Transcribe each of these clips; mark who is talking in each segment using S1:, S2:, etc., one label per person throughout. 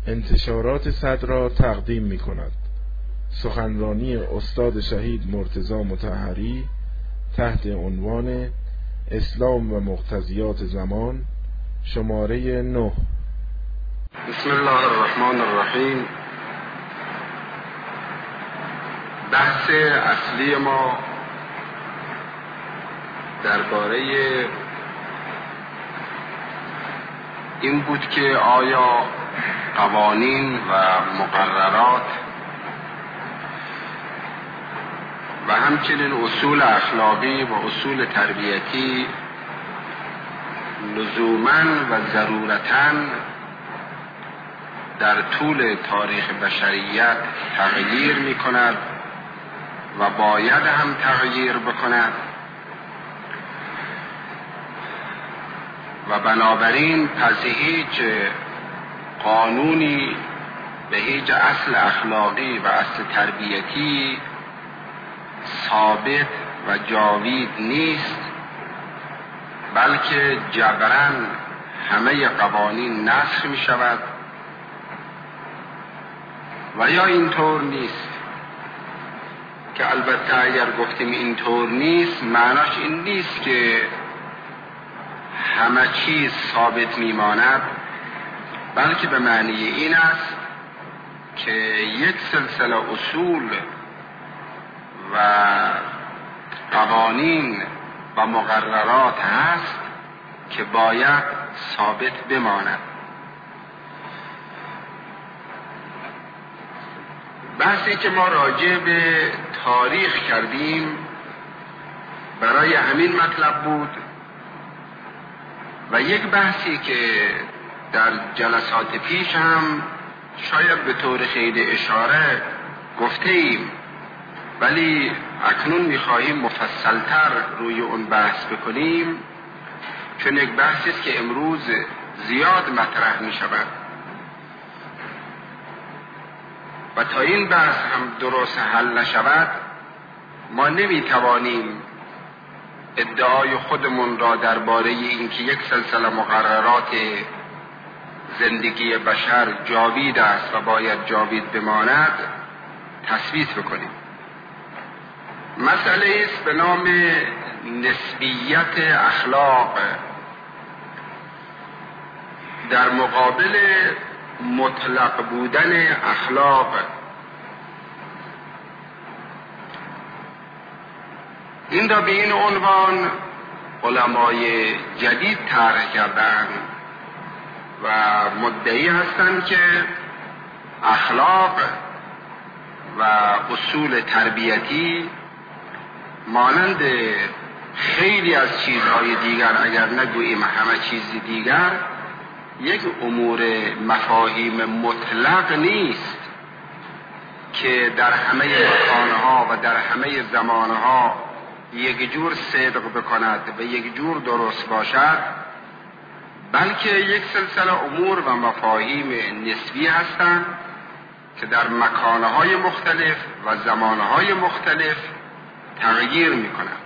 S1: انتشارات صدر را تقدیم می کند. سخنرانی استاد شهید مرتضی مطهری تحت عنوان اسلام و مقتضیات زمان، شماره 9.
S2: بسم الله الرحمن الرحیم. بحث اصلی ما درباره این بود که آیا قوانین و مقررات و همچنین اصول اخلاقی و اصول تربیتی لزوماً و ضرورتاً در طول تاریخ بشریت تغییر می کند و باید هم تغییر بکند و بنابراین پس هیچ قانونی به هیچ اصل اخلاقی و اصل تربیتی ثابت و جاوید نیست، بلکه جبراً همه قوانین نسخ می شود و یا اینطور نیست که البته اگر گفتیم اینطور نیست معناش این نیست که همه چیز ثابت میماند، بلکه به معنی این است که یک سلسله اصول و قوانین و مقررات هست که باید ثابت بماند. بحثی که ما راجع به تاریخ کردیم برای همین مطلب بود و یک بحثی که در جلسات پیش هم شاید به طور خیلی اشاره گفته ایم، ولی اکنون می‌خواهیم مفصلتر روی اون بحث بکنیم، چون یک بحثی است که امروز زیاد مطرح می‌شود و تا این بحث هم درست حل نشود ما نمی‌توانیم ادعای خودمون را درباره اینکه یک سلسله مقررات زندگی بشر جاوید است و باید جاوید بماند تثبیت بکنیم. مسئله است به نام نسبیت اخلاق در مقابل مطلق بودن اخلاق. این را به این عنوان علمای جدید طرح کردند و مدعی هستند که اخلاق و اصول تربیتی مانند خیلی از چیزهای دیگر، اگر نگوییم همه چیز دیگر، یک امور مفاهیم مطلق نیست که در همه مکانها و در همه زمانها یک جور صدق بکند و یک جور درست باشد، بلکه یک سلسله امور و مفاهیم نسبی هستند که در مکانهای مختلف و زمانهای مختلف تغییر میکنند.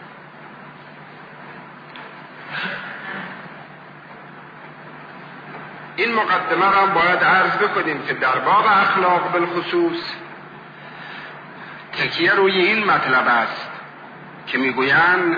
S2: این مقدمه را باید عرض بکنیم که در باب اخلاق بالخصوص تکیه روی این مطلب است که میگویند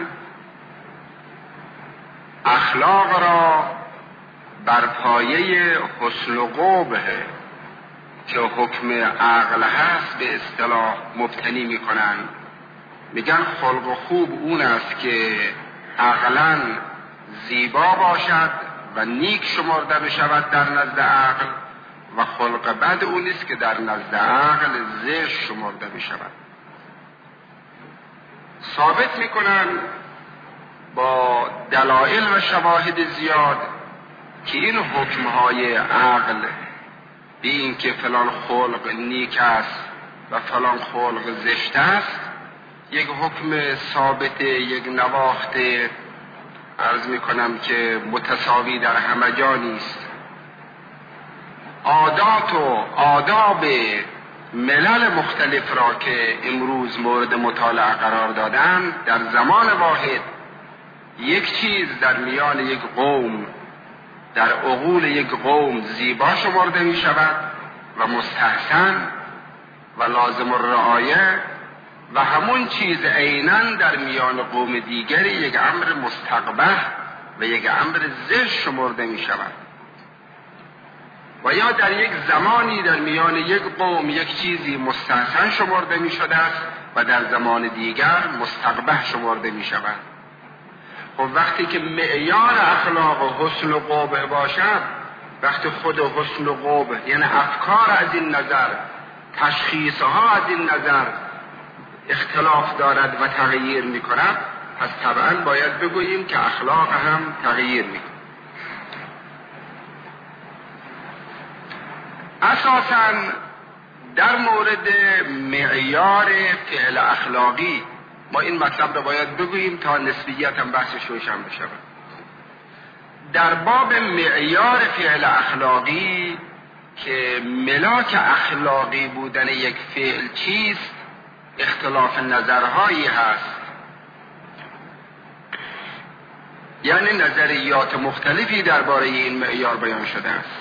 S2: اخلاق را بر پایه حسن و قبح که حکم عقل هست به اصطلاح مبتنی میکنند. میگن خلق و خوب اون است که عقلاً زیبا باشد و نیک شمرده بشود در نزد عقل، و خلق بد اون است که در نزد عقل زشت شمرده بشود. ثابت میکنن با دلایل و شواهد زیاد که این حکمهای عقل به این که فلان خلق نیک است و فلان خلق زشت است یک حکم ثابت، یک نواخت عرض میکنم که متساوی در همه جا نیست. عادات و آداب ملل مختلف را که امروز مورد مطالعه قرار دادن در زمان واحد یک چیز در میان یک قوم، در عقول یک قوم زیبا شمرده می شود و مستحسن و لازم الرعایه و همون چیز عیناً در میان قوم دیگری یک امر مستقبح و یک امر زشت شمرده می شود و یا در یک زمانی در میان یک قوم یک چیزی مستحسن شمرده می شده است و در زمان دیگر مستقبح شمرده می شود. خب وقتی که معیار اخلاق و حسن و قبح باشد، وقتی خود حسن و قبح یعنی افکار از این نظر، تشخیصها از این نظر اختلاف دارد و تغییر می کند، پس طبعا باید بگوییم که اخلاق هم تغییر می کند. اساساً در مورد معیار فعل اخلاقی ما این مطلب رو باید بگوییم تا نسبیت هم بحثش روشن بشه. در باب معیار فعل اخلاقی که ملاک اخلاقی بودن یک فعل چیست، اختلاف نظرهایی هست، یعنی نظریات مختلفی درباره این معیار بیان شده است.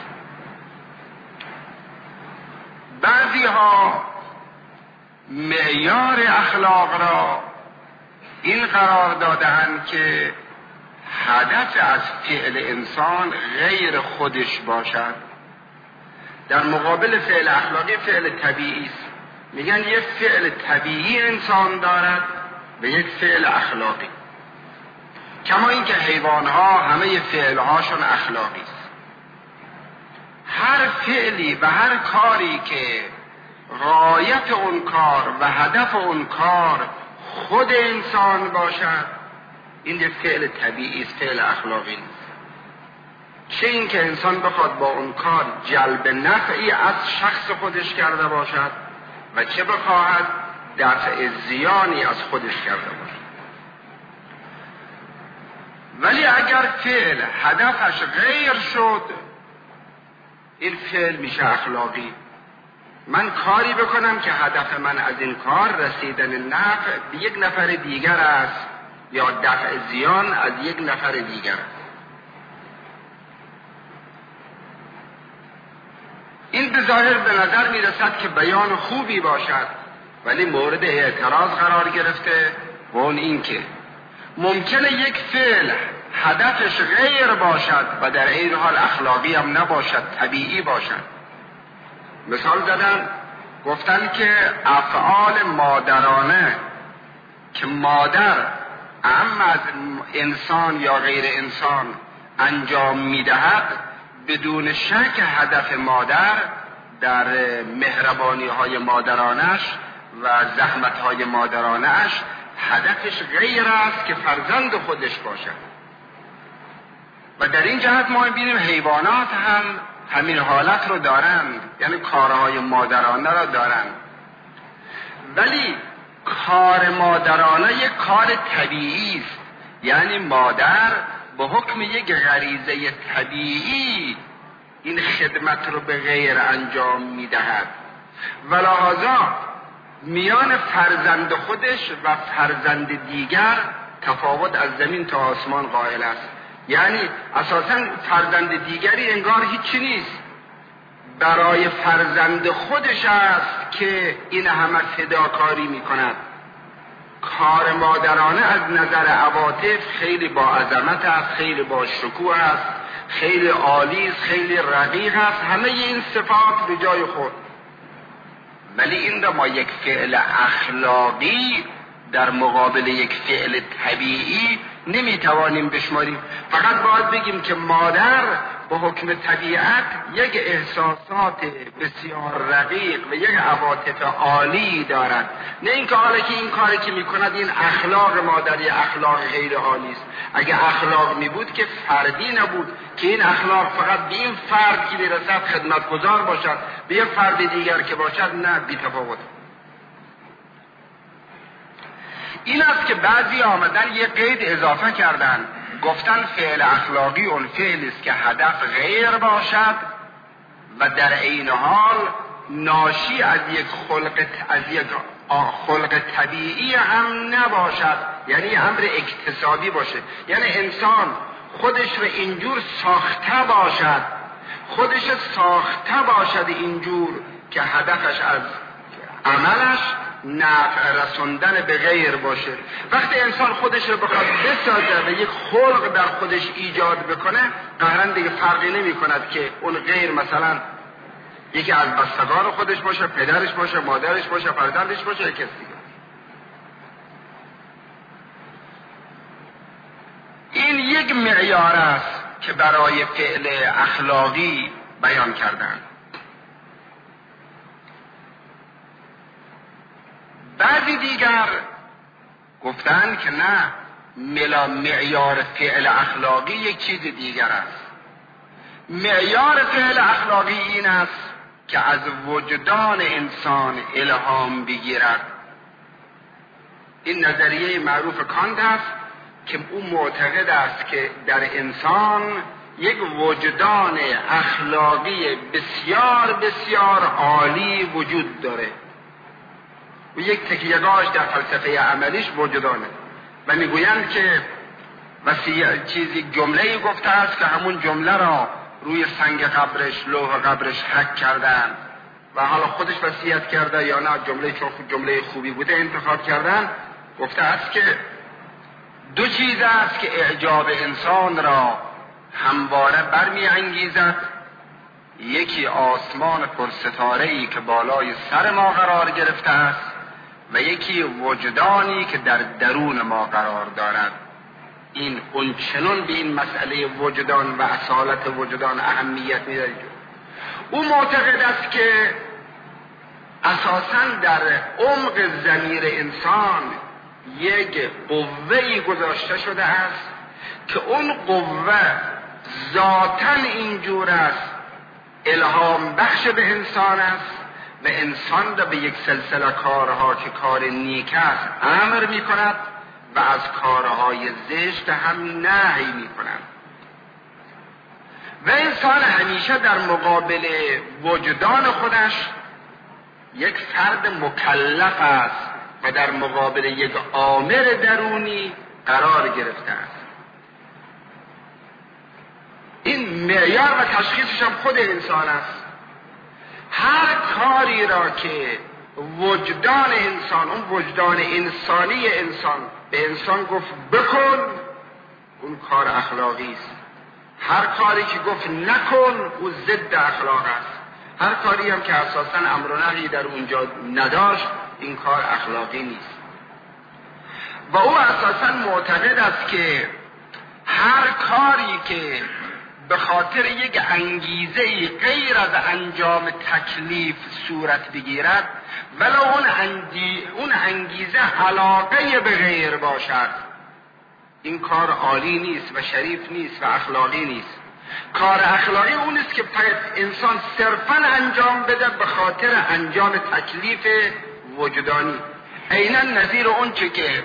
S2: بعضی ها معیار اخلاق را این قرار داده‌اند که هدف از فعل انسان غیر خودش باشد. در مقابل فعل اخلاقی فعل طبیعی است. میگن یک فعل طبیعی انسان دارد و یک فعل اخلاقی. کما اینکه حیوانها همه فعلهاشون اخلاقی است. هر فعلی و هر کاری که غایت اون کار و هدف اون کار خود انسان باشد، این یک فعل طبیعی است، فعل اخلاقی نیست. چه این که انسان بخواد با اون کار جلب نفعی از شخص خودش کرده باشد و چه بخواهد دفع زیانی از خودش کرده باشد. ولی اگر فعل هدفش غیر شد، این فعل میشه اخلاقی. من کاری بکنم که هدف من از این کار رسیدن نفع به یک نفر دیگر است یا دفع زیان از یک نفر دیگر است. این به ظاهر به نظر میرسد که بیان خوبی باشد، ولی مورد اعتراض قرار گرفته و اون این که ممکنه یک فعل هدفش غیر باشد و در این حال اخلاقی هم نباشد، طبیعی باشد. مثال زدن، گفتن که افعال مادرانه که مادر اما از انسان یا غیر انسان انجام میدهد، بدون شک هدف مادر در مهربانی های مادرانش و زحمت های مادرانش هدفش غیر است که فرزند خودش باشد. و در این جهت ما بینیم حیوانات هم همین حالت رو دارند، یعنی کارهای مادرانه رو دارند. ولی کار مادرانه یک کار طبیعی است، یعنی مادر به حکم یک غریزه طبیعی این خدمت رو به غیر انجام میدهد و لحاظا میان فرزند خودش و فرزند دیگر تفاوت از زمین تا آسمان قائل است. یعنی اساساً فرزند دیگری انگار هیچی نیست، برای فرزند خودش است که این همه فداکاری میکند. کار مادرانه از نظر عواطف خیلی با عظمت است، خیلی با شکوه است، خیلی عالی است، خیلی رقیق است، همه این صفات به جای خود. ولی این را ما یک فعل اخلاقی در مقابل یک فعل طبیعی نمیتوانیم بشماریم. فقط باید بگیم که مادر به حکم طبیعت یک احساسات بسیار رقیق و یک عواطف عالی دارد، نه اینکه حالا که این کاری که میکند این اخلاق مادری اخلاق غیر عالی است. اگه اخلاق میبود که فردی نبود که این اخلاق فقط به این فرد که میرسد خدمتگزار باشد، به یک فرد دیگر که باشد نه، بی تفاوت. این است که بعضی آمدن یک قید اضافه کردن، گفتن فعل اخلاقی اون فعلی است که هدف غیر باشد و در عین حال ناشی از یک خلق طبیعی هم نباشد، یعنی امر اکتسابی باشه، یعنی انسان خودش رو اینجور ساخته باشد، خودش ساخته باشد اینجور که هدفش از عملش نفع رسوندن به غیر باشه. وقتی انسان خودش رو بخواد بسازه و یک خلق در خودش ایجاد بکنه، قهرن دیگه فرقی نمی کند که اون غیر مثلا یکی از بستگان خودش باشه، پدرش باشه، مادرش باشه، فرزندش باشه، یک کسی دیگه. این یک معیار است که برای فعل اخلاقی بیان کردن. بعضی دیگر گفتن که نه، معیار فعل اخلاقی یک چیز دیگر است. معیار فعل اخلاقی این است که از وجدان انسان الهام بگیرد. این نظریه معروف کانت است که او معتقد است که در انسان یک وجدان اخلاقی بسیار بسیار عالی وجود داره و یک تکیه‌گاهش در فلسفه عملیش وجدانه و میگویند که چیزی جمله‌ای گفته است که همون جمله را روی سنگ قبرش، لوح قبرش حک کردن و حالا خودش وصیت کرده یا نه، جمله چون جمله خوبی بوده انتخاب کردن. گفته است که دو چیز است که اعجاب انسان را همواره برمی انگیزد، یکی آسمان پرستاره‌ای که بالای سر ما قرار گرفته است و یکی وجدانی که در درون ما قرار دارد. این اونچنان به این مسئله وجدان و اصالت وجدان اهمیت می‌دهد. او معتقد است که اساساً در عمق ضمیر انسان یک قوه‌ای گذاشته شده است که اون قوه ذاتاً اینجور است الهام بخش به انسان است و انسان را به یک سلسله کارها که کار نیک است امر می کند و از کارهای زشت هم نهی می کند. و انسان همیشه در مقابل وجدان خودش یک فرد مکلف است و در مقابل یک آمر درونی قرار گرفته است. این معیار و تشخیصش هم خود انسان است. هر کاری را که وجدان انسان، اون وجدان انسانی انسان به انسان گفت بکن، اون کار اخلاقی است. هر کاری که گفت نکن، اون ضد اخلاق است. هر کاری هم که اساساً امر و نهی در اونجا نداشت، این کار اخلاقی نیست. و او اساساً معتقد است که هر کاری که به خاطر یک انگیزه غیر از انجام تکلیف صورت بگیرد، ولو اون انگیزه علاقه به غیر باشد، این کار عالی نیست و شریف نیست و اخلاقی نیست. کار اخلاقی اون است که انسان صرفاً انجام بده به خاطر انجام تکلیف وجدانی. عیناً نظیر اون چه که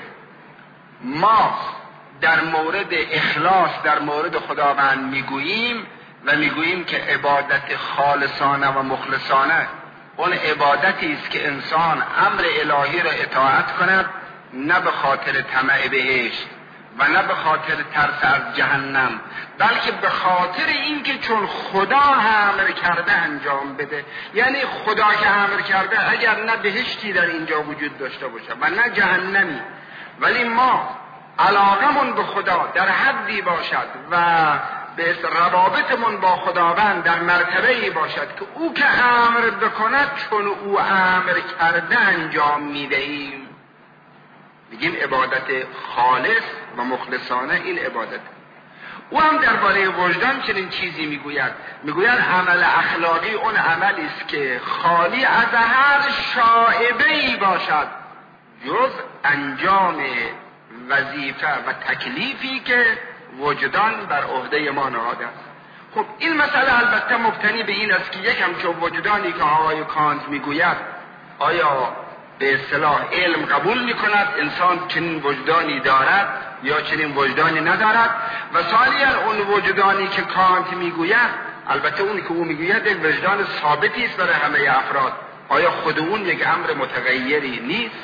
S2: ما در مورد اخلاص در مورد خداوند میگوییم و میگوییم که عبادت خالصانه و مخلصانه اون عبادتی است که انسان امر الهی را اطاعت کند، نه به خاطر طمع بهشت و نه به خاطر ترس از جهنم، بلکه به خاطر اینکه چون خدا امر کرده انجام بده. یعنی خدا که امر کرده اگر نه بهشتی در اینجا وجود داشته باشه و نه جهنمی، ولی ما علاقمون به خدا در حدی باشد و به روابطمون با خداوند در مرتبه‌ای باشد که او که امر بکند چون او امر کرده انجام میدهیم، میگیم عبادت خالص و مخلصانه. این عبادت. او هم درباره وجدان چنین چیزی میگوید عمل اخلاقی اون عملی است که خالی از هر شائبه‌ای باشد جز انجام وظیفه و تکلیفی که وجدان بر عهده ما نهاده است. خب این مسئله البته مبتنی به این است که یکم چون وجدانی که آقای کانت میگوید آیا به اصطلاح علم قبول میکند انسان چنین وجدانی دارد یا چنین وجدانی ندارد، و ثانیاً اون وجدانی که کانت میگوید، البته اون که او میگوید یک وجدان ثابتی است برای همه افراد، آیا خود اون یک امر متغیری نیست؟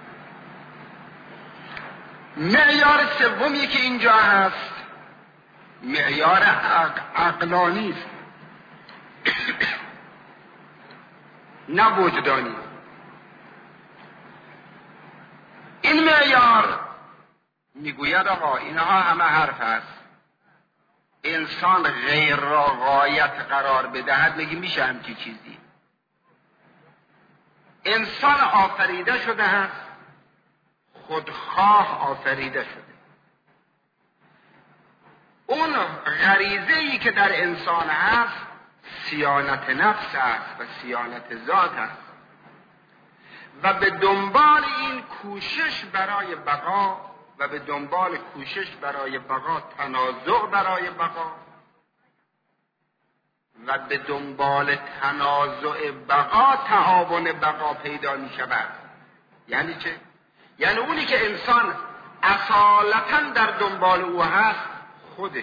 S2: معیار سومی که اینجا هست معیار عقلانی است نه وجدانی. این معیار میگوید آقا اینها همه حرف است، انسان غیر را غایت قرار بدهد میگه میشه همچی چیزی. انسان آفریده شده است، خودخواه آفریده شده. اون غریزه‌ای که در انسان هست صیانت نفس است و صیانت ذات است و به دنبال این کوشش برای بقا و به دنبال کوشش برای بقا، تنازع برای بقا و به دنبال تنازع بقا تعاون بقا پیدا می شود. یعنی چه؟ یعنی اونی که انسان اصالتاً در دنبال او هست خودشه،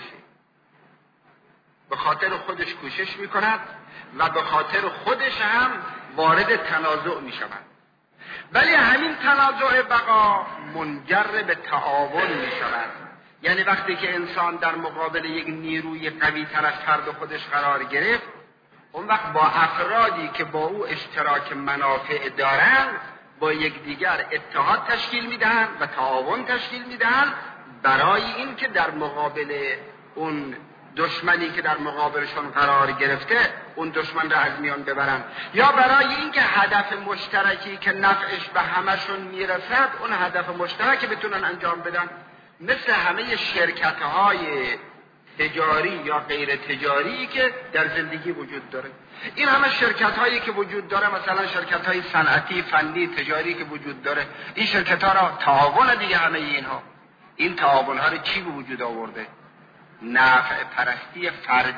S2: به خاطر خودش کوشش می کند و به خاطر خودش هم وارد تنازع می شود. ولی همین تنازع بقا منجر به تعاون می شود. یعنی وقتی که انسان در مقابل یک نیروی قوی تر از فرد خودش قرار گرفت، اون وقت با افرادی که با او اشتراک منافع دارند با یکدیگر اتحاد تشکیل میدن و تعاون تشکیل میدن برای این که در مقابل اون دشمنی که در مقابلشون قرار گرفته اون دشمن را از میان ببرن، یا برای اینکه هدف مشترکی که نفعش به همشون میرسد اون هدف مشترک بتونن انجام بدن. مثل همه شرکت‌های تجاری یا غیر تجاری که در زندگی وجود داره. این همه شرکت‌هایی که وجود داره، مثلا شرکت‌های صنعتی، فنی، تجاری که وجود داره، این شرکت‌ها را تعاون دیگه همه اینها. این تعاون‌ها رو چی به وجود آورده؟ نفع پرستی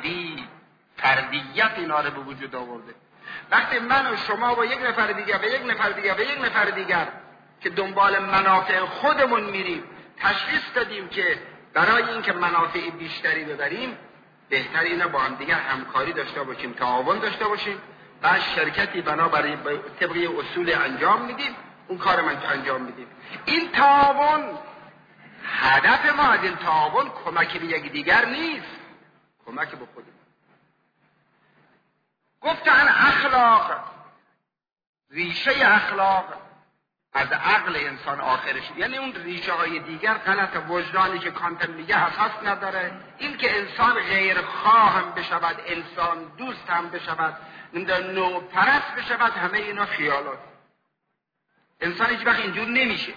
S2: فردیت اینا رو به وجود آورده. وقتی من و شما با یک نفر دیگر و یک نفر دیگر و یک نفر دیگر که دنبال منافع خودمون میریم تشخیص دادیم که برای اینکه منافع بیشتری ببریم بهتر اینه با هم دیگر همکاری داشته باشیم، تعاون داشته باشیم، بعد شرکتی بنابراین طبق اصول انجام میدیم، اون کار من انجام میدیم. این تعاون، هدف ما از این تعاون کمک به یک دیگر نیست، کمک به خودمون. گفتن اخلاق، ریشه اخلاق از عقل انسان آخرش، یعنی اون ریشه های دیگر غلط وجدانی که کانت میگه اساس نداره. این که انسان غیر خواه هم بشود، انسان دوست هم بشود، نوع پرست بشود، همه اینا خیالات. انسان هیچ وقت اینجور نمیشه.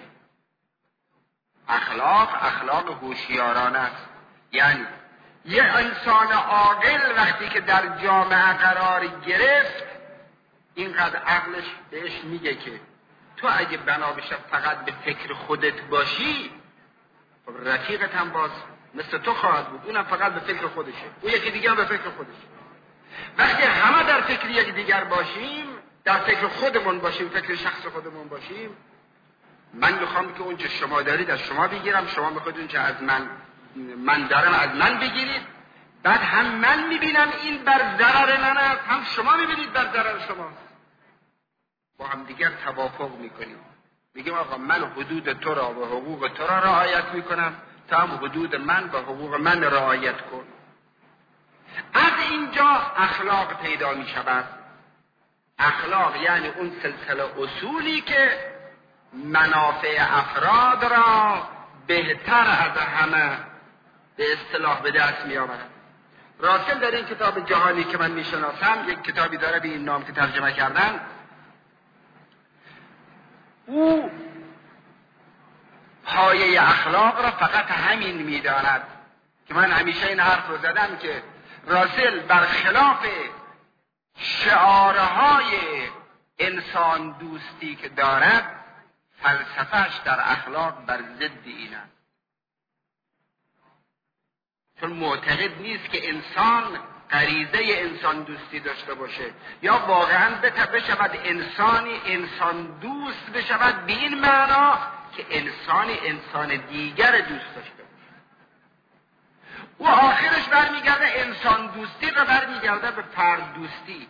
S2: اخلاق هوشیارانه است. یعنی یه انسان عاقل وقتی که در جامعه قرار گرفت اینقدر عقلش بهش میگه که تو اگه بنا بشه فقط به فکر خودت باشی، خب رفیقت هم باز مثل تو خواهد بود، اونم فقط به فکر خودشه، اون یکی دیگر به فکر خودشه. وقتی همه در فکر یک دیگر باشیم، در فکر خودمون باشیم، فکر شخص خودمون باشیم، من میخوام که اون چه شما دارید از شما بگیرم، شما میخواید اون چه از من دارم از من بگیرید، بعد هم من میبینم این بر ضرر من است، هم شما میبینید بر ضرر شماست. با هم دیگر توافق میکنیم، میگیم آقا من حدود تو را و حقوق تو را رعایت میکنم، تا هم حدود من و حقوق من رعایت کن. از اینجا اخلاق پیدا میشود. اخلاق یعنی اون سلسله اصولی که منافع افراد را بهتر از همه به اصطلاح به دست می آورد. راسل در این کتاب جهانی که من میشناسم، یک کتابی داره به این نام که ترجمه کردن، او پایه اخلاق را فقط همین میداند که من همیشه این حرف رو زدم که راسل برخلاف شعارهای انسان دوستی که دارد، فلسفهش در اخلاق بر ضد این است. چون معتقد نیست که انسان غریزه انسان دوستی داشته باشه یا واقعا بشود انسان دوست بشود به این معنا که انسان دیگر دوست داشته باشه. و آخرش برمیگرده انسان دوستی و برمیگرده به فرد دوستی.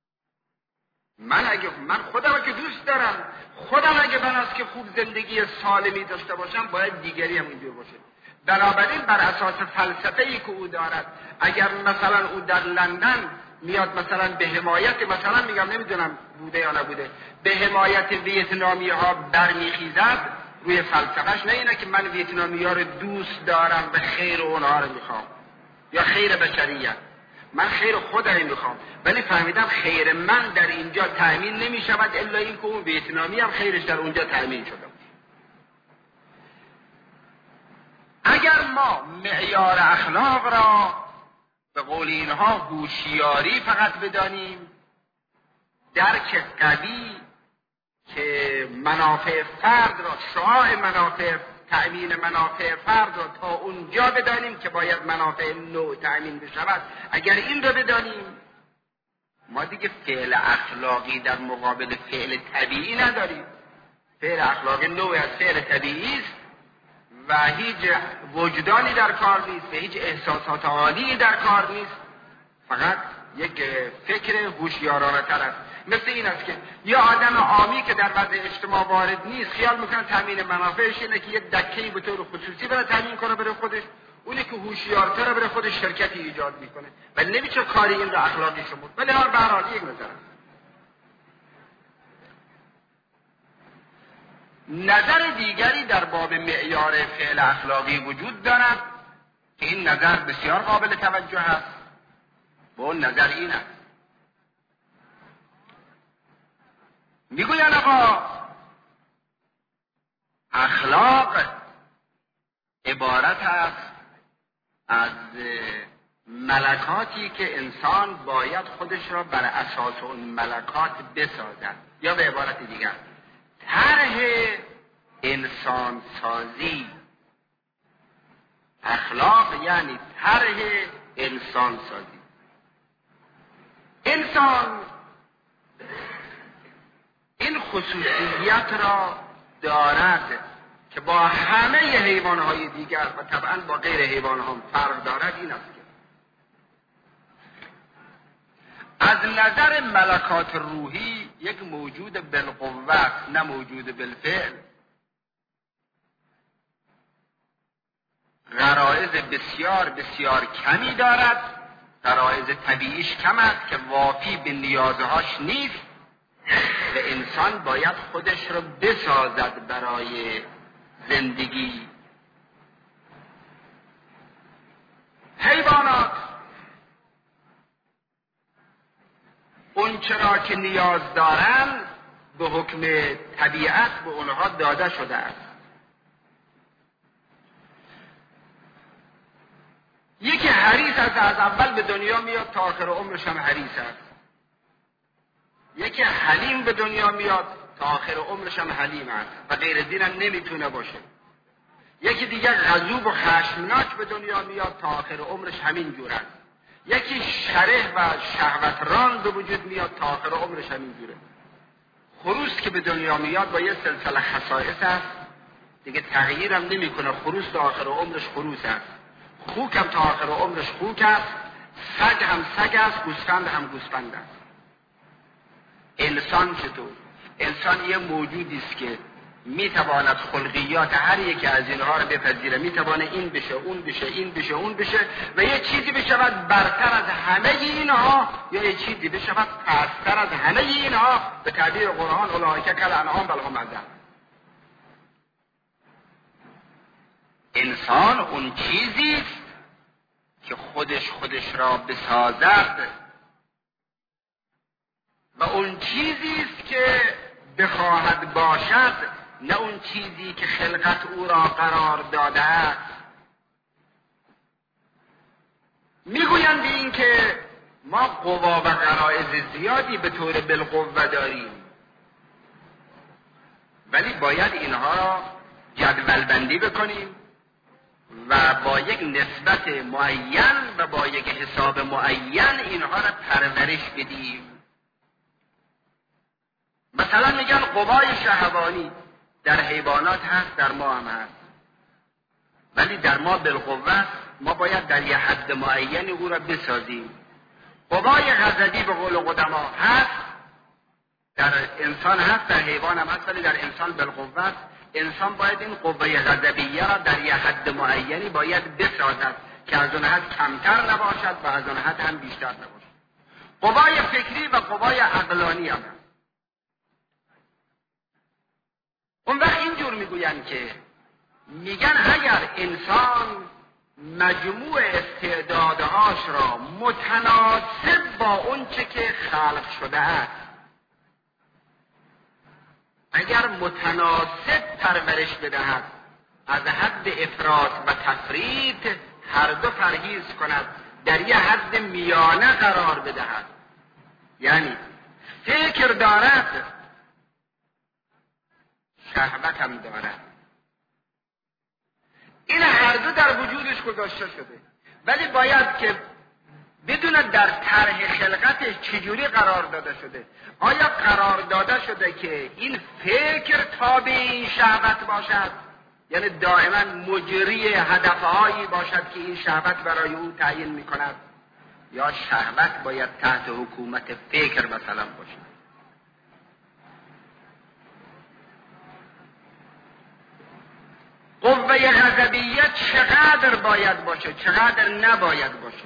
S2: من خودم که دوست دارم، خودم اگه من از که خوب زندگی سالمی داشته باشم، باید دیگری هم اینجور باشه. بنابراین بر اساس فلسفه‌ای که او دارد، اگر مثلا او در لندن میاد مثلا به حمایت، مثلا میگم نمیدونم بوده یا نبوده، به حمایت ویتنامی ها برمیخیزد، روی فلسفهش نه اینه که من ویتنامی ها رو دوست دارم و خیر اونها رو میخوام یا خیر بشریت، من خیر خودم میخوام، ولی فهمیدم خیر من در اینجا تأمین نمیشود الا اینکه اون ویتنامی هم خیرش در اونجا تأمین شده. اگر ما معیار اخلاق را به قول اینها هوشیاری فقط بدانیم، درک قوی که منافع فرد را، شعاع منافع، تأمین منافع فرد را تا اونجا بدانیم که باید منافع نوع تأمین بشود، اگر این را بدانیم، ما دیگه فعل اخلاقی در مقابل فعل طبیعی نداریم. فعل اخلاقی نوع از فعل طبیعی است و هیچ وجدانی در کار نیست و هیچ احساسات عالی در کار نیست، فقط یک فکر هوشیارانه تر است. مثل این است که یه آدم عامی که در وضع اجتماع وارد نیست خیال میکنه تامین منافعش اینه که یه دکه‌ای به طور خصوصی برای تامین کنه برای خودش، اونی که هوشیارتره برای خودش شرکتی ایجاد میکنه ولی نمیشه کاری این را اخلاقی شمرد. ولی هر بهرحال یک نظر دیگری در باب معیار فعل اخلاقی وجود دارد که این نظر بسیار قابل توجه است و اون نظر این است، میگویند آقا اخلاق عبارت است از ملکاتی که انسان باید خودش را بر اساس اون ملکات بسازد، یا به عبارت دیگر طرح انسان سازی. اخلاق یعنی طرح انسان سازی. انسان این خصوصیت را دارد که با همه حیوانهای دیگر و طبعا با غیر حیوانها فرق دارد، این است که از نظر ملکات روحی یک موجود بالقوت نه موجود بالفعل، غرایز بسیار بسیار کمی دارد، غرایز طبیعیش کم است که وافی به نیازهاش نیست و انسان باید خودش را بسازد برای زندگی. حیوانات اون چرا که نیاز دارن به حکم طبیعت به اونها داده شده است. یکی حریص است، از اول به دنیا میاد تا آخر عمرش هم حریص است. یکی حلیم به دنیا میاد تا آخر عمرش هم حلیم است و غیر دین هم نمیتونه باشه. یکی دیگر غضوب و خشمناک به دنیا میاد تا آخر عمرش همین جور است. یکی شره و شهوتران به وجود میاد تا آخر عمرش همین جوره. خروس که به دنیا میاد با یه سلسله خصائص است دیگه، تغییر هم نمیکنه، خروس تا آخر عمرش خروس است، خوک هم تا آخر عمرش خوک است، سگ هم سگ است، گوسفند هم گوسفند است. انسان چطور؟ انسان یه موجودی است که میتواند خلقیات هر یکی از اینها رو بپذیره، میتوانه این بشه اون بشه این بشه اون بشه و یه چیزی بشود برتر از همه اینها یا یه چیزی بشود پستر از همه اینها. به تعبیر قرآن اولئک کالانعام بل هم اضل. انسان اون چیزی است که خودش را بسازد و اون چیزی است که بخواهد باشد، نه اون چیزی که خلقت او را قرار داده است. میگویند این که ما قوا و غرایز زیادی به طور بالقوه داریم، ولی باید اینها را جدول بندی بکنیم و با یک نسبت معین و با یک حساب معین اینها را پرورش بدیم. مثلا میگن قوای شهوانی در حیوانات هست، در ما هم هست، ولی در ما بالقوه ما باید در یه حد معین او را بسازیم. قوای غضبی به قول قدما هست، در انسان هست، در حیوان هم هست، ولی در انسان بالقوه انسان باید این قوه غضبیه را در یه حد معینی باید بسازد که از اون حد کمتر نباشد و از اون حد هم بیشتر نباشد. قوای فکری و قوای عقلانی هم هست. اون وقت اینجور میگوین که میگن اگر انسان مجموع استعدادهاش را متناسب با اون چه که خلق شده است، اگر متناسب پرورش بدهد، از حد افراط و تفریط هر دو پرهیز کند، در یه حد میانه قرار بدهد، یعنی فکر دارد شهوت هم دارد، این هر دو در وجودش گذاشته شده، ولی باید که بدوند در طرح خلقتش چجوری قرار داده شده. آیا قرار داده شده که این فکر تابع این شهوت باشد، یعنی دائما مجری هدفهایی باشد که این شهوت برای او تعیین می کند، یا شهوت باید تحت حکومت فکر مثلا باشد؟ قوه غضبیه چقدر باید باشه، چقدر نباید باشه؟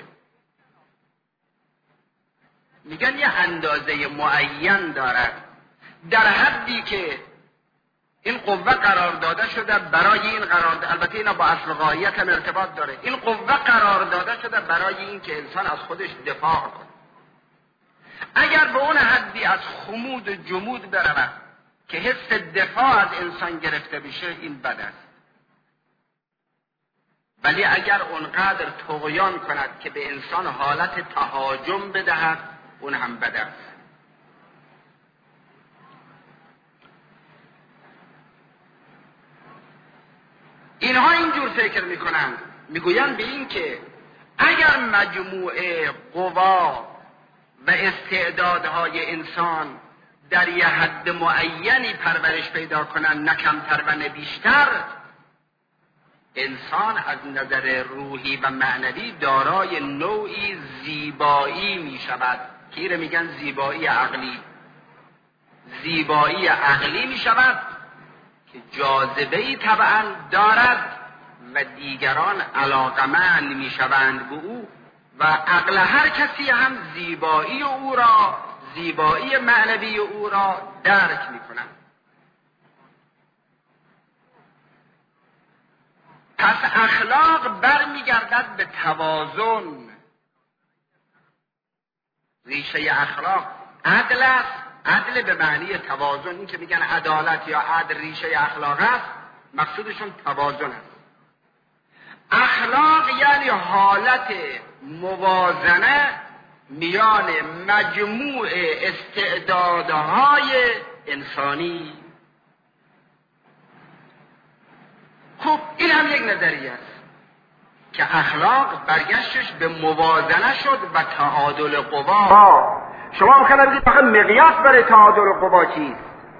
S2: میگن یه اندازه معین دارد، در حدی که این قوه قرار داده شده برای این قرار، البته اینا با اصل غایت هم ارتباط داره، این قوه قرار داده شده برای این که انسان از خودش دفاع کنه. اگر به اون حدی از خمود و جمود برود که حس دفاع از انسان گرفته بشه، این بد است. ولی اگر اونقدر طغیان کند که به انسان حالت تهاجم بدهد، اون هم بد است. اینها اینجور فکر میکنند، میگویند به این که اگر مجموعه قوا و استعدادهای انسان در یه حد معینی پرورش پیدا کنند، نه کمتر و نه بیشتر، انسان از نظر روحی و معنوی دارای نوعی زیبایی می شود که میگن زیبایی عقلی. زیبایی عقلی می شود که جاذبه‌ای طبعا دارد و دیگران علاقمند می شوند به او و عقل هر کسی هم زیبایی او را، زیبایی معنوی او را درک می کند. پس اخلاق برمیگردد به توازن. ریشه اخلاق عدل است، عدل به معنی توازن. این که میگن عدالت یا عدل ریشه اخلاق است، مقصودشون توازن است. اخلاق یعنی حالت موازنه میان مجموع استعدادهای انسانی. خب این هم یک نظریه است که اخلاق برگشتش به موازنه شد و تعادل قوا. شما میخواید بگید فقط مقیاس برای تعادل قوا چیست؟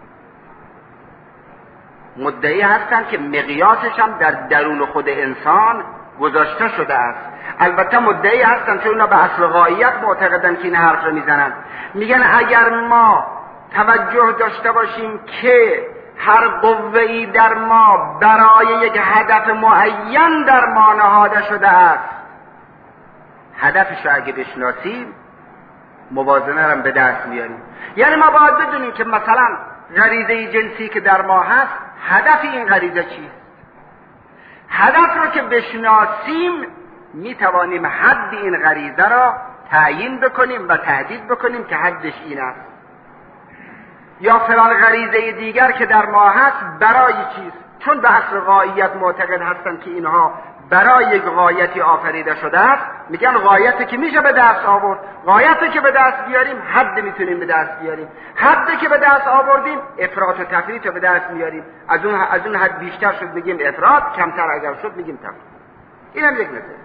S2: مدعی هستند که مقیاسش هم در درون خود انسان گذاشته شده است. البته مدعی هستند چون اونا به اصل غایت معتقدن که این حرف رو میزنن. میگن اگر ما توجه داشته باشیم که هر قوه‌ای در ما برای یک هدف معین در ما نهاده شده است، هدفش رو اگه بشناسیم موازنه رو به دست میاریم. یعنی ما باید بدونیم که مثلا غریزه جنسی که در ما هست، هدف این غریزه چیست؟ هدف رو که بشناسیم میتوانیم حد این غریزه را تعیین بکنیم و تهدید بکنیم که حدش این است. یا فلان غریزه دیگر که در ما هست برای چیست؟ چون به اصل غایت معتقد هستن که اینها برای یک غایتی آفریده شده است، میگن غایتی که میشه به دست آورد، غایتی که به دست بیاریم حد میتونیم به دست بیاریم، حدی که به دست آوردیم افراط و تفریط رو به دست میاریم، از اون حد بیشتر شد میگیم افراط، کمتر اگر شد میگیم تفریط. این هم یک نظر.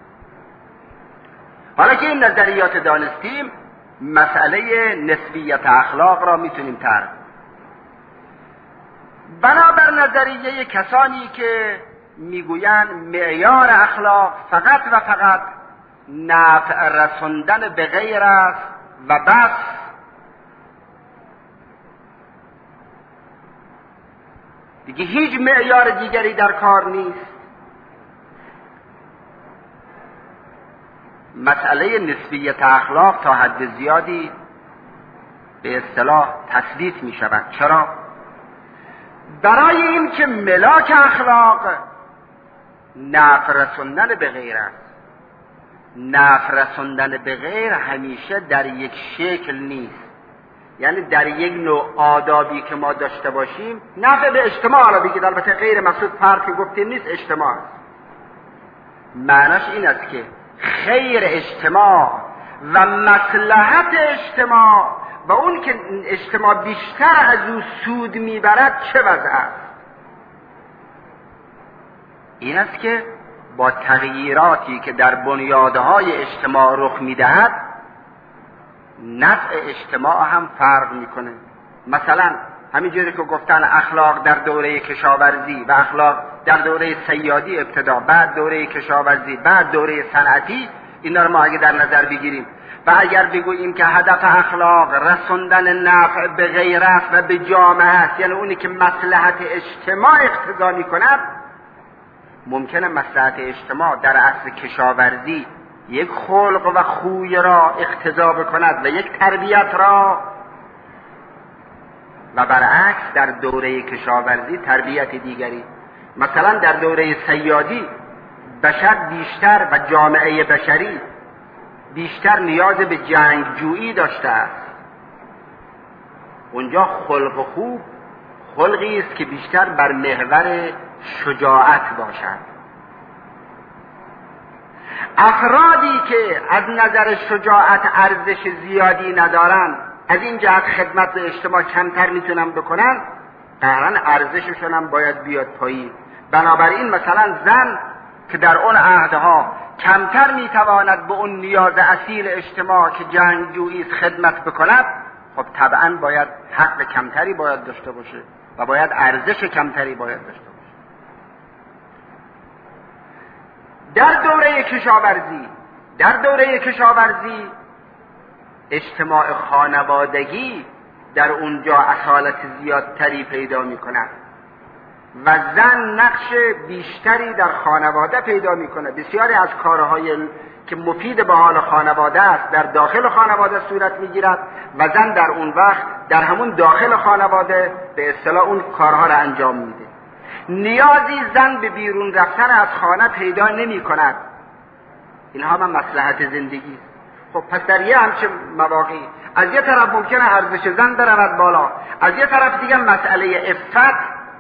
S2: حالا که این نظریات دانستیم، مسئله نسبیت اخلاق را میتونیم طرح. بنابر نظریه کسانی که میگویند معیار اخلاق فقط و فقط نفع رسوندن به غیر است و بس، دیگه هیچ معیار دیگری در کار نیست. مسئله نسبیت اخلاق تا حد زیادی به اصطلاح تثبیت می شود. چرا؟ برای این که ملاک اخلاق نفع رسوندن به غیر است. نفع رسوندن به غیر همیشه در یک شکل نیست، یعنی در یک نوع آدابی که ما داشته باشیم نفع به اجتماع را بگید، البته غیر مقصود فرق که گفتیم نیست، اجتماع است. معناش این است که خیر اجتماع و مصلحت اجتماع و اون که اجتماع بیشتر از او سود میبرد چه وضع است؟ این است که با تغییراتی که در بنیادهای اجتماع رخ میدهد نفع اجتماع هم فرق میکنه. مثلا همینجوری که گفتن اخلاق در دوره کشاورزی و اخلاق در دوره صیادی ابتدا، بعد دوره کشاورزی، بعد دوره صنعتی، اینا رو ما اگه در نظر بگیریم و اگر بگوییم که هدف اخلاق رسوندن نفع به غیر است و به جامعه است، یعنی اونی که مصلحت اجتماع اقتضا میکند، ممکنه مصلحت اجتماع در اصل کشاورزی یک خلق و خوی را اقتضا بکند و یک تربیت را، و برعکس در دوره کشاورزی تربیت دیگری. مثلا در دوره صیادی بشر بیشتر و جامعه بشری بیشتر نیاز به جنگجویی داشته است. اونجا خلق خوب خلقی است که بیشتر بر محور شجاعت باشد. افرادی که از نظر شجاعت ارزش زیادی ندارن، از این جهت خدمت به اجتماع کمتر میتونن بکنن، قطعاً ارزششون هم باید بیاد پایین. بنابراین مثلا زن که در اون عهدها کمتر میتواند به اون نیاز اصیل اجتماع که جنگجویی است خدمت بکند، خب طبعاً باید حق کمتری باید داشته باشه و باید ارزش کمتری باید داشته باشه. در دوره کشاورزی اجتماع خانوادگی در اونجا اصالت زیادتری پیدا می کند و زن نقش بیشتری در خانواده پیدا می کند. بسیاری از کارهای که مفید به حال خانواده است در داخل خانواده صورت می گیرد و زن در اون وقت در همون داخل خانواده به اصطلاح اون کارها را انجام میده. نیازی زن به بیرون رفتن از خانه پیدا نمی کند. اینها هم مصلحت زندگی. خب پس در یه همچه مواقعی از یه طرف ممکنه ارزش زن برود بالا، از یه طرف دیگه مسئله عفت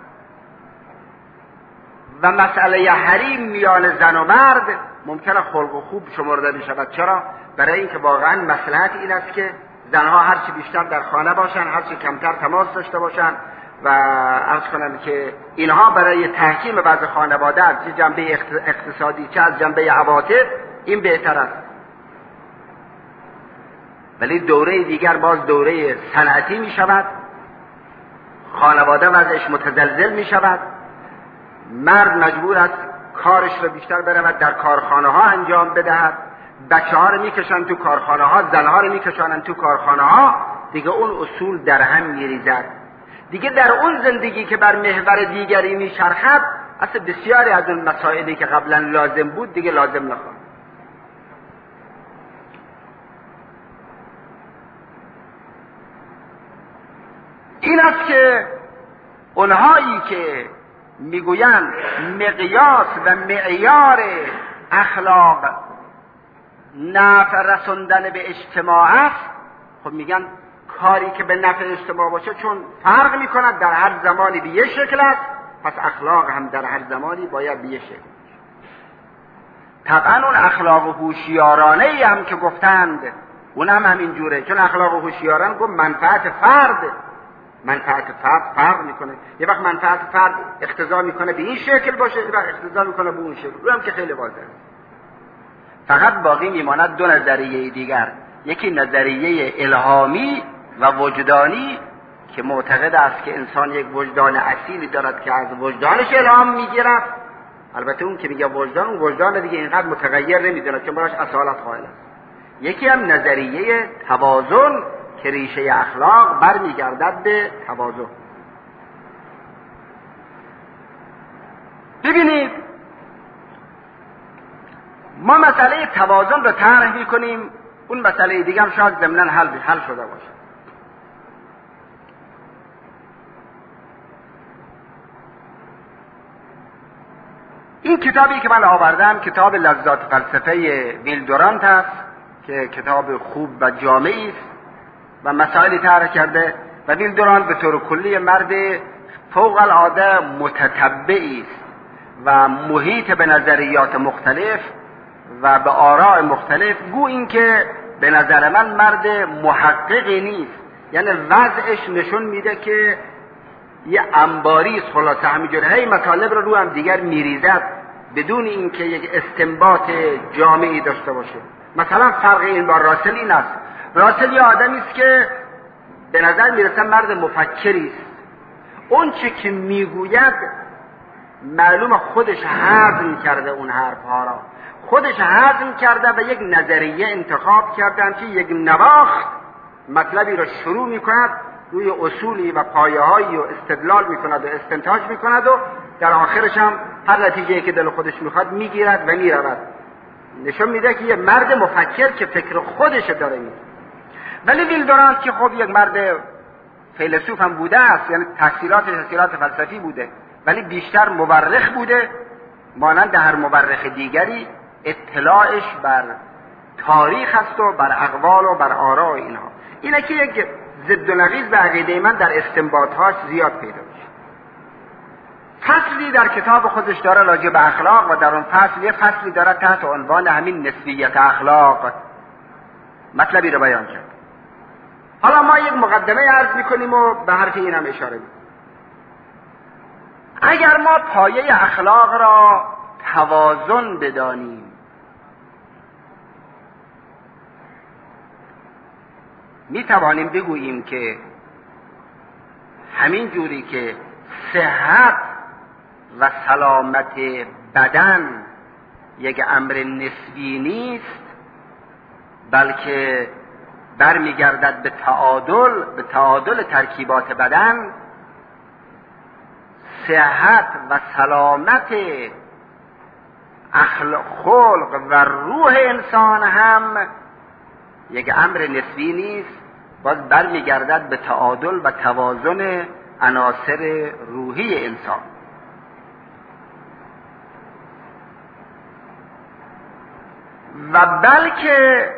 S2: و مسئله حریم میان زن و مرد ممکنه خلق و خوب شمرده بشود. چرا؟ برای اینکه واقعا مصلحت این است که زنها هرچی بیشتر در خانه باشن، هرچی کمتر تماس داشته باشن و عرض کنم که اینها برای تحکیم وضع خانواده از جنبه اقتصادی چه از جنبه عواطف این بهتر است. ولی دوره دیگر باز دوره صنعتی می شود، خانواده وضعش متزلزل می شود، مرد مجبور است کارش را بیشتر برود در کارخانه ها انجام بدهد، بچه ها رو می کشن تو کارخانه ها، زن ها رو می کشانن تو کارخانه ها، دیگه اون اصول در هم می ریزد. دیگه در اون زندگی که بر محور دیگری می چرخد، اصلا بسیاری از اون مسائلی که قبلا لازم بود دیگه لازم نخواهد. این است که اونهایی که میگویند مقیاس و معیار اخلاق نفع رسوندن به اجتماع است، خب میگن کاری که به نفع اجتماع باشه چون فرق میکند در هر زمانی به یه شکل است، پس اخلاق هم در هر زمانی باید به یه شکل. طبعا اون اخلاق هوشیارانه ای هم که گفتند اون هم همین جوره، چون اخلاق هوشیاران گفت منفعت فرد فرق میکنه. یه وقت منفعت فرد اقتضا میکنه به این شکل باشه، یه وقت اقتضا میکنه به اون شکل. رو هم که خیلی واضحه. فقط باقی میماند دو نظریه دیگر، یکی نظریه الهامی و وجدانی که معتقد است که انسان یک وجدان اصیلی دارد که از وجدانش الهام میگیرد. البته اون که میگه وجدان، اون وجدان دیگه اینقدر متغیر نمیدونه چون براش اصالت قائل است. یکی هم نظریه توازن که ریشه اخلاق برمیگردد به توازن.
S3: ببینید ما مسئله توازن رو طرح می‌کنیم، اون مسئله دیگه هم شاید ضمناً حل شده باشه. این کتابی که من آوردم کتاب لذات فلسفه ویل دورانت است که کتاب خوب و جامعی است و مسائلی طرح کرده و ویل دورانت به طور کلی مرد فوق العاده متتبعی است و محیط به نظریات مختلف و به آراء مختلف. گو این که به نظر من مرد محققی نیست، یعنی وضعش نشون میده که یه انباری است، خلاصه همینجوری هی مطالب رو هم دیگر میریزد بدون اینکه یک استنباط جامعی داشته باشه. مثلا فرق این با راسل این است، راسل یه آدمی است که به نظر میرسه مرد مفکری است، اون چه که میگوید معلوم خودش هضم کرده، اون حرفها را خودش هضم کرده و یک نظریه انتخاب کرده که یک نواخت مطلبی را شروع میکند، روی اصولی و پایه‌هایی و استدلال میکند و استنتاج میکند و در آخرش هم هر نتیجه‌ای که دل خودش میخواد میگیرد و میرود. نشون میده که یه مرد مفکر که فکر خودش داره میده. ولی ویل دورانت که خب یک مرد فیلسوف هم بوده است، یعنی تحصیلات فلسفی بوده، ولی بیشتر مورخ بوده، مانند هر مورخ دیگری اطلاعش بر تاریخ است و بر اقوال و بر آراء اینها. اینه که یک ضد و نقیض به عقیده من در استنباطهاش زیاد پیدا میشه. فصلی در کتاب خودش داره راجع به اخلاق و در اون فصل یه فصلی داره تحت عنوان همین نسبیت اخلاق مطلبی رو بیان کرد. حالا ما یک مقدمه عرض میکنیم و به حرف این هم اشاره میکنیم. اگر ما پایه اخلاق را توازن بدانیم، می توانیم بگوییم که همین جوری که صحت و سلامت بدن یک امر نسبی نیست بلکه برمیگردد به تعادل ترکیبات بدن، صحت و سلامت خلق و روح انسان هم یک امر نسبی نیست، باز برمیگردد به تعادل و توازن عناصر روحی انسان. و بلکه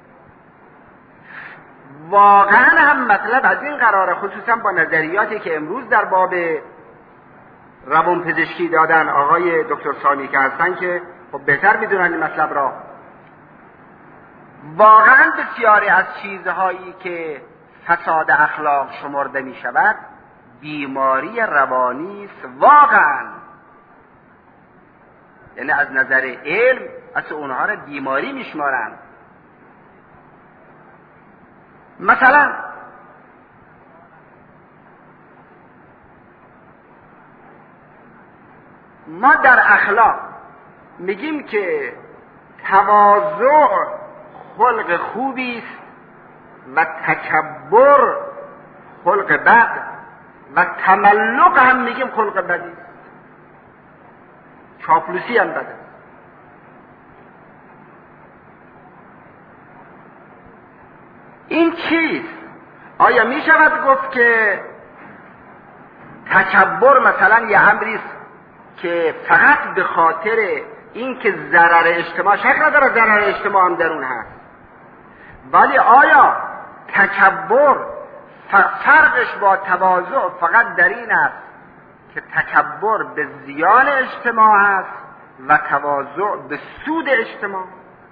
S3: واقعا هم مطلب از این قراره، خصوصا با نظریاتی که امروز در باب روانپزشکی دادن آقای دکتر ثانی که هستن که خب بهتر میدونن این مطلب را، واقعا بسیاری از چیزهایی که فساد اخلاق شمرده می شود بیماری روانی است واقعا، یعنی از نظر علم از اونها را بیماری می شمارند. مثلا ما در اخلاق میگیم که تواضع خلق خوبی است و تکبر خلق بد و تملق هم میگیم خلق بدی است، چاپلوسی هم بده. این چیست؟ آیا می شود گفت که تکبر مثلا یه امری است که فقط به خاطر این که ضرر اجتماع، شک نداره ضرر اجتماع هم در اون هست، ولی آیا تکبر فرقش با تواضع فقط در این است که تکبر به زیان اجتماع است و تواضع به سود اجتماع؟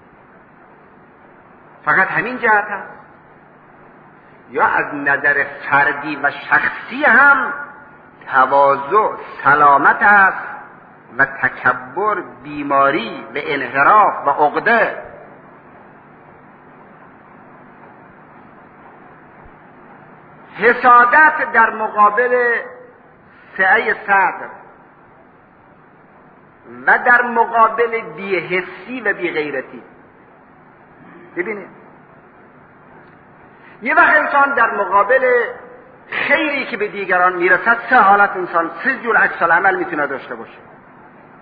S3: فقط همین جهت است؟ یا از نظر فردی و شخصی هم تواضع سلامت است و تکبر بیماری و انحراف و عقده؟ حسادت در مقابل سعه صدر و در مقابل بی‌حسی و بی‌غیرتی. ببینید یه وقت انسان در مقابل خیری که به دیگران میرسد سه حالت انسان، سه جور عکس العمل میتونه داشته باشه.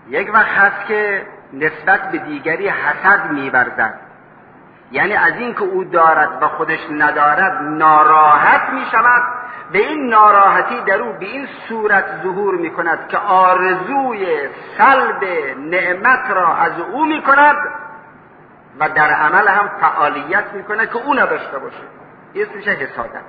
S3: یک وقت هست که نسبت به دیگری حسد می‌ورزد، یعنی از این که او دارد و خودش ندارد ناراحت می‌شود، به این ناراحتی در او به این صورت ظهور می‌کند که آرزوی سلب نعمت را از او می‌کند و در عمل هم فعالیت می‌کند که او نداشته باشه. این اسمش حسادت.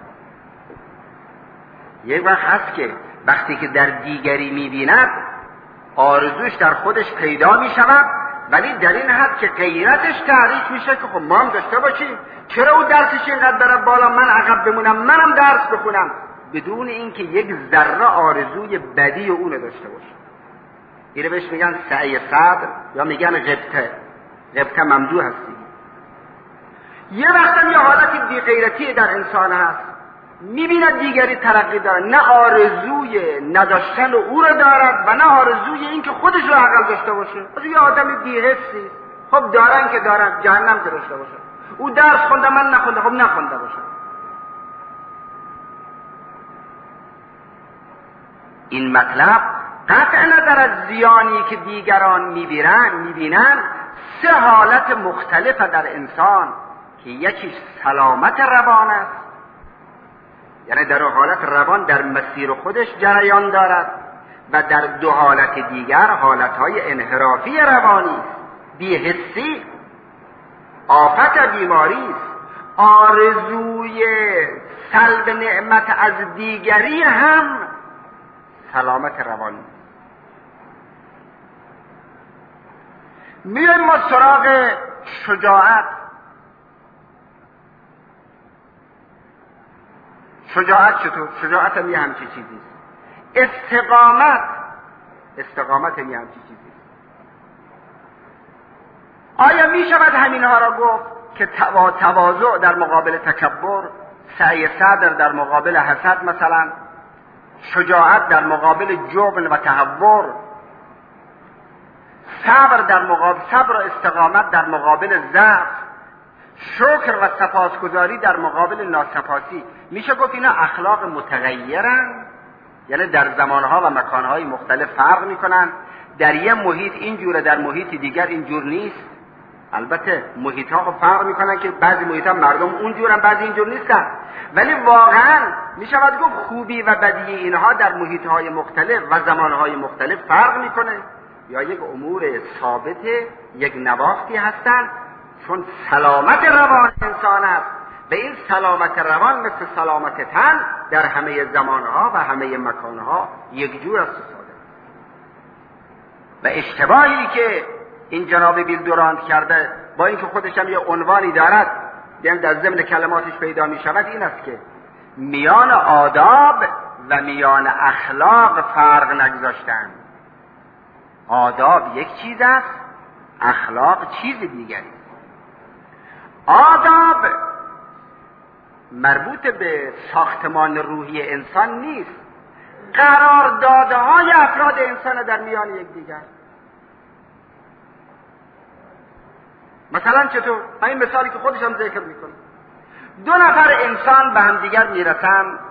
S3: یک وقت هست که وقتی که در دیگری می‌بیند آرزوش در خودش پیدا می‌شود، ولی در این حد که غیرتش تحریک میشه که خب ما هم داشته باشیم، چرا او درسش اینقدر بره بالا من عقب بمونم، منم درس بخونم، بدون اینکه یک ذره آرزوی بدی اون داشته باشه. اینو بهش میگن سعی صدر یا میگن غبطه ممدوح هستی. یه وقتا یه حالت بی غیرتی در انسان هست، میبیند دیگری ترقی داره، نه آرزوی نداشتن او رو دارد و نه آرزوی این که خودش رو عقل داشته باشه. از یه آدم بی‌حسی، خب دارن که دارن، جهنم که داشته باشه. او درس خونده من نخونده، خب نخونده باشه. این مطلب قطع نظر از زیانی که دیگران میبینن سه حالت مختلف در انسان که یکیش سلامت روان است، یعنی در حالت روان در مسیر خودش جریان دارد، و در دو حالت دیگر حالتهای انحرافی روانی است، بی‌حسی، آفت بیماری است، آرزوی سلب نعمت از دیگری هم سلامت روانی. میایم ما سراغ شجاعت. شجاعت چطور؟ شجاعت هم یه همچی چیزی. استقامت هم یه همچی چیزی. آیا می شود همینها را گفت که تواضع در مقابل تکبر، سعی صدر در مقابل حسد مثلا، شجاعت در مقابل جبن و تهور، صبر و استقامت در مقابل ضعف، شکر و سپاسگزاری در مقابل ناسپاسی، میشه گفت اینا اخلاق متغیرن، یعنی در زمانها و مکانهای مختلف فرق میکنن. در یه محیط اینجوره، در محیط دیگر اینجور نیست. البته محیط ها فرق میکنن که بعضی محیط ها مردم اونجورن، بعضی اینجور نیستن، ولی واقعا میشود گفت خوبی و بدی اینها در محیط های مختلف و زمانهای مختلف فرق میکنه، یا یک امور ثابت، یک نواختی هستن، چون سلامت روان انسان است. به این سلامت روان مثل سلامت تن در همه زمانها و همه مکانها یک جور است. و اشتباهی که این جناب ویل دورانت کرده، با اینکه خودش هم یه عنوانی دارد، یعنی در ضمن کلماتش پیدا می شود، این است که میان آداب و میان اخلاق فرق نگذاشتن. آداب یک چیز است، اخلاق چیز دیگری. آداب مربوط به ساختمان روحی انسان نیست، قراردادهای افراد انسان در میان یکدیگر. مثلا چطور؟ این مثالی که خودش هم ذکر میکنه، دو نفر انسان به هم دیگر میرسن،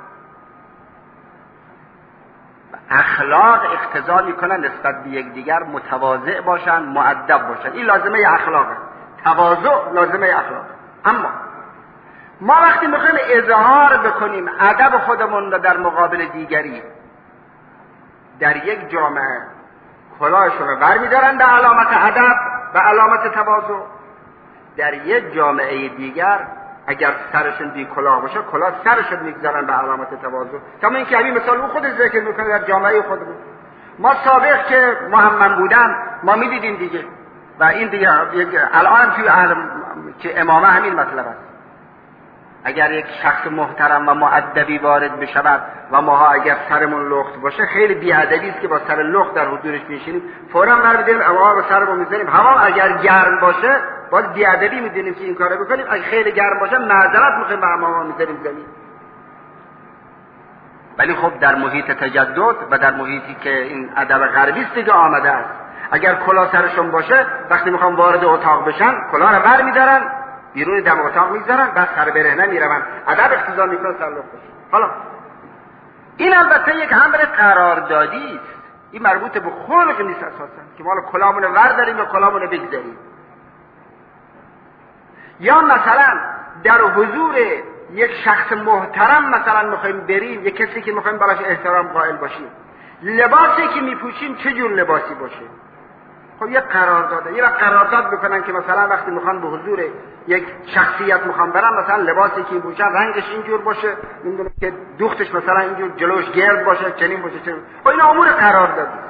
S3: اخلاق اقتضا میکنن نسبت به یکدیگر متواضع باشن، مؤدب باشن. این لازمه اخلاقه، تواضع لازمه اخلاقه. اما ما وقتی میخوایم اظهار بکنیم ادب خودمون رو در مقابل دیگری، در یک جامعه کلاهشون رو برمیدارن به علامت ادب و علامت تواضع، در یک جامعه دیگر اگر سرشون بی کلاه باشه کلاه سرشون میگذارن به علامت تواضع. کما اینکه همین مثال اون خودش ذکر میکنه در جامعه خودمون. ما سابق که محمد بودن ما میدیدیم دیگه، و این دیگه الان توی که امامه همین مطلب است. اگر یک شخص محترم و مؤدبی وارد بشود و ماها اگر سرمون لخت باشه، خیلی بی‌ادبی است که با سر لخت در حضورش بنشینیم، فوراً برمی‌داریم اما با سرمون می‌زنیم. هوا اگر گرم باشه باز بی‌ادبی می‌دونیم که این کارو بکنیم، اگه خیلی گرم باشه معذرت می‌خوایم به امام می‌ذاریم زمین. ولی خب در محیط تجدد و در محیطی که این ادب غربی است دیگه آمده است، اگر کلاه سرشون باشه وقتی می‌خوام وارد اتاق بشن کلاه رو برمی‌دارن بیرون دم اتاق میگذارن، بعد سر برهنه میرون، ادب اقتضا میکنه سر لخت بشه. حالا این البته یک امر قراردادی است، این مربوط به خلق نیست اساسا که ما کلامون ورداریم یا کلامون بگذاریم. یا مثلا در حضور یک شخص محترم مثلا میخوایم بریم، یک کسی که میخوایم براش احترام قائل باشیم، لباسی که میپوشیم چه جور لباسی باشه؟ خب یک قرارداده. یه وقت قرارداد میکنن که مثلا وقتی میخوان به حضور یک شخصیت میخوان برن، مثلا لباسی که میپوشن رنگش اینجور باشه، نمیدونم که دوختش مثلا اینجور جلوش گرد باشه، چنین باشه چنین. خب این امور قراردادی.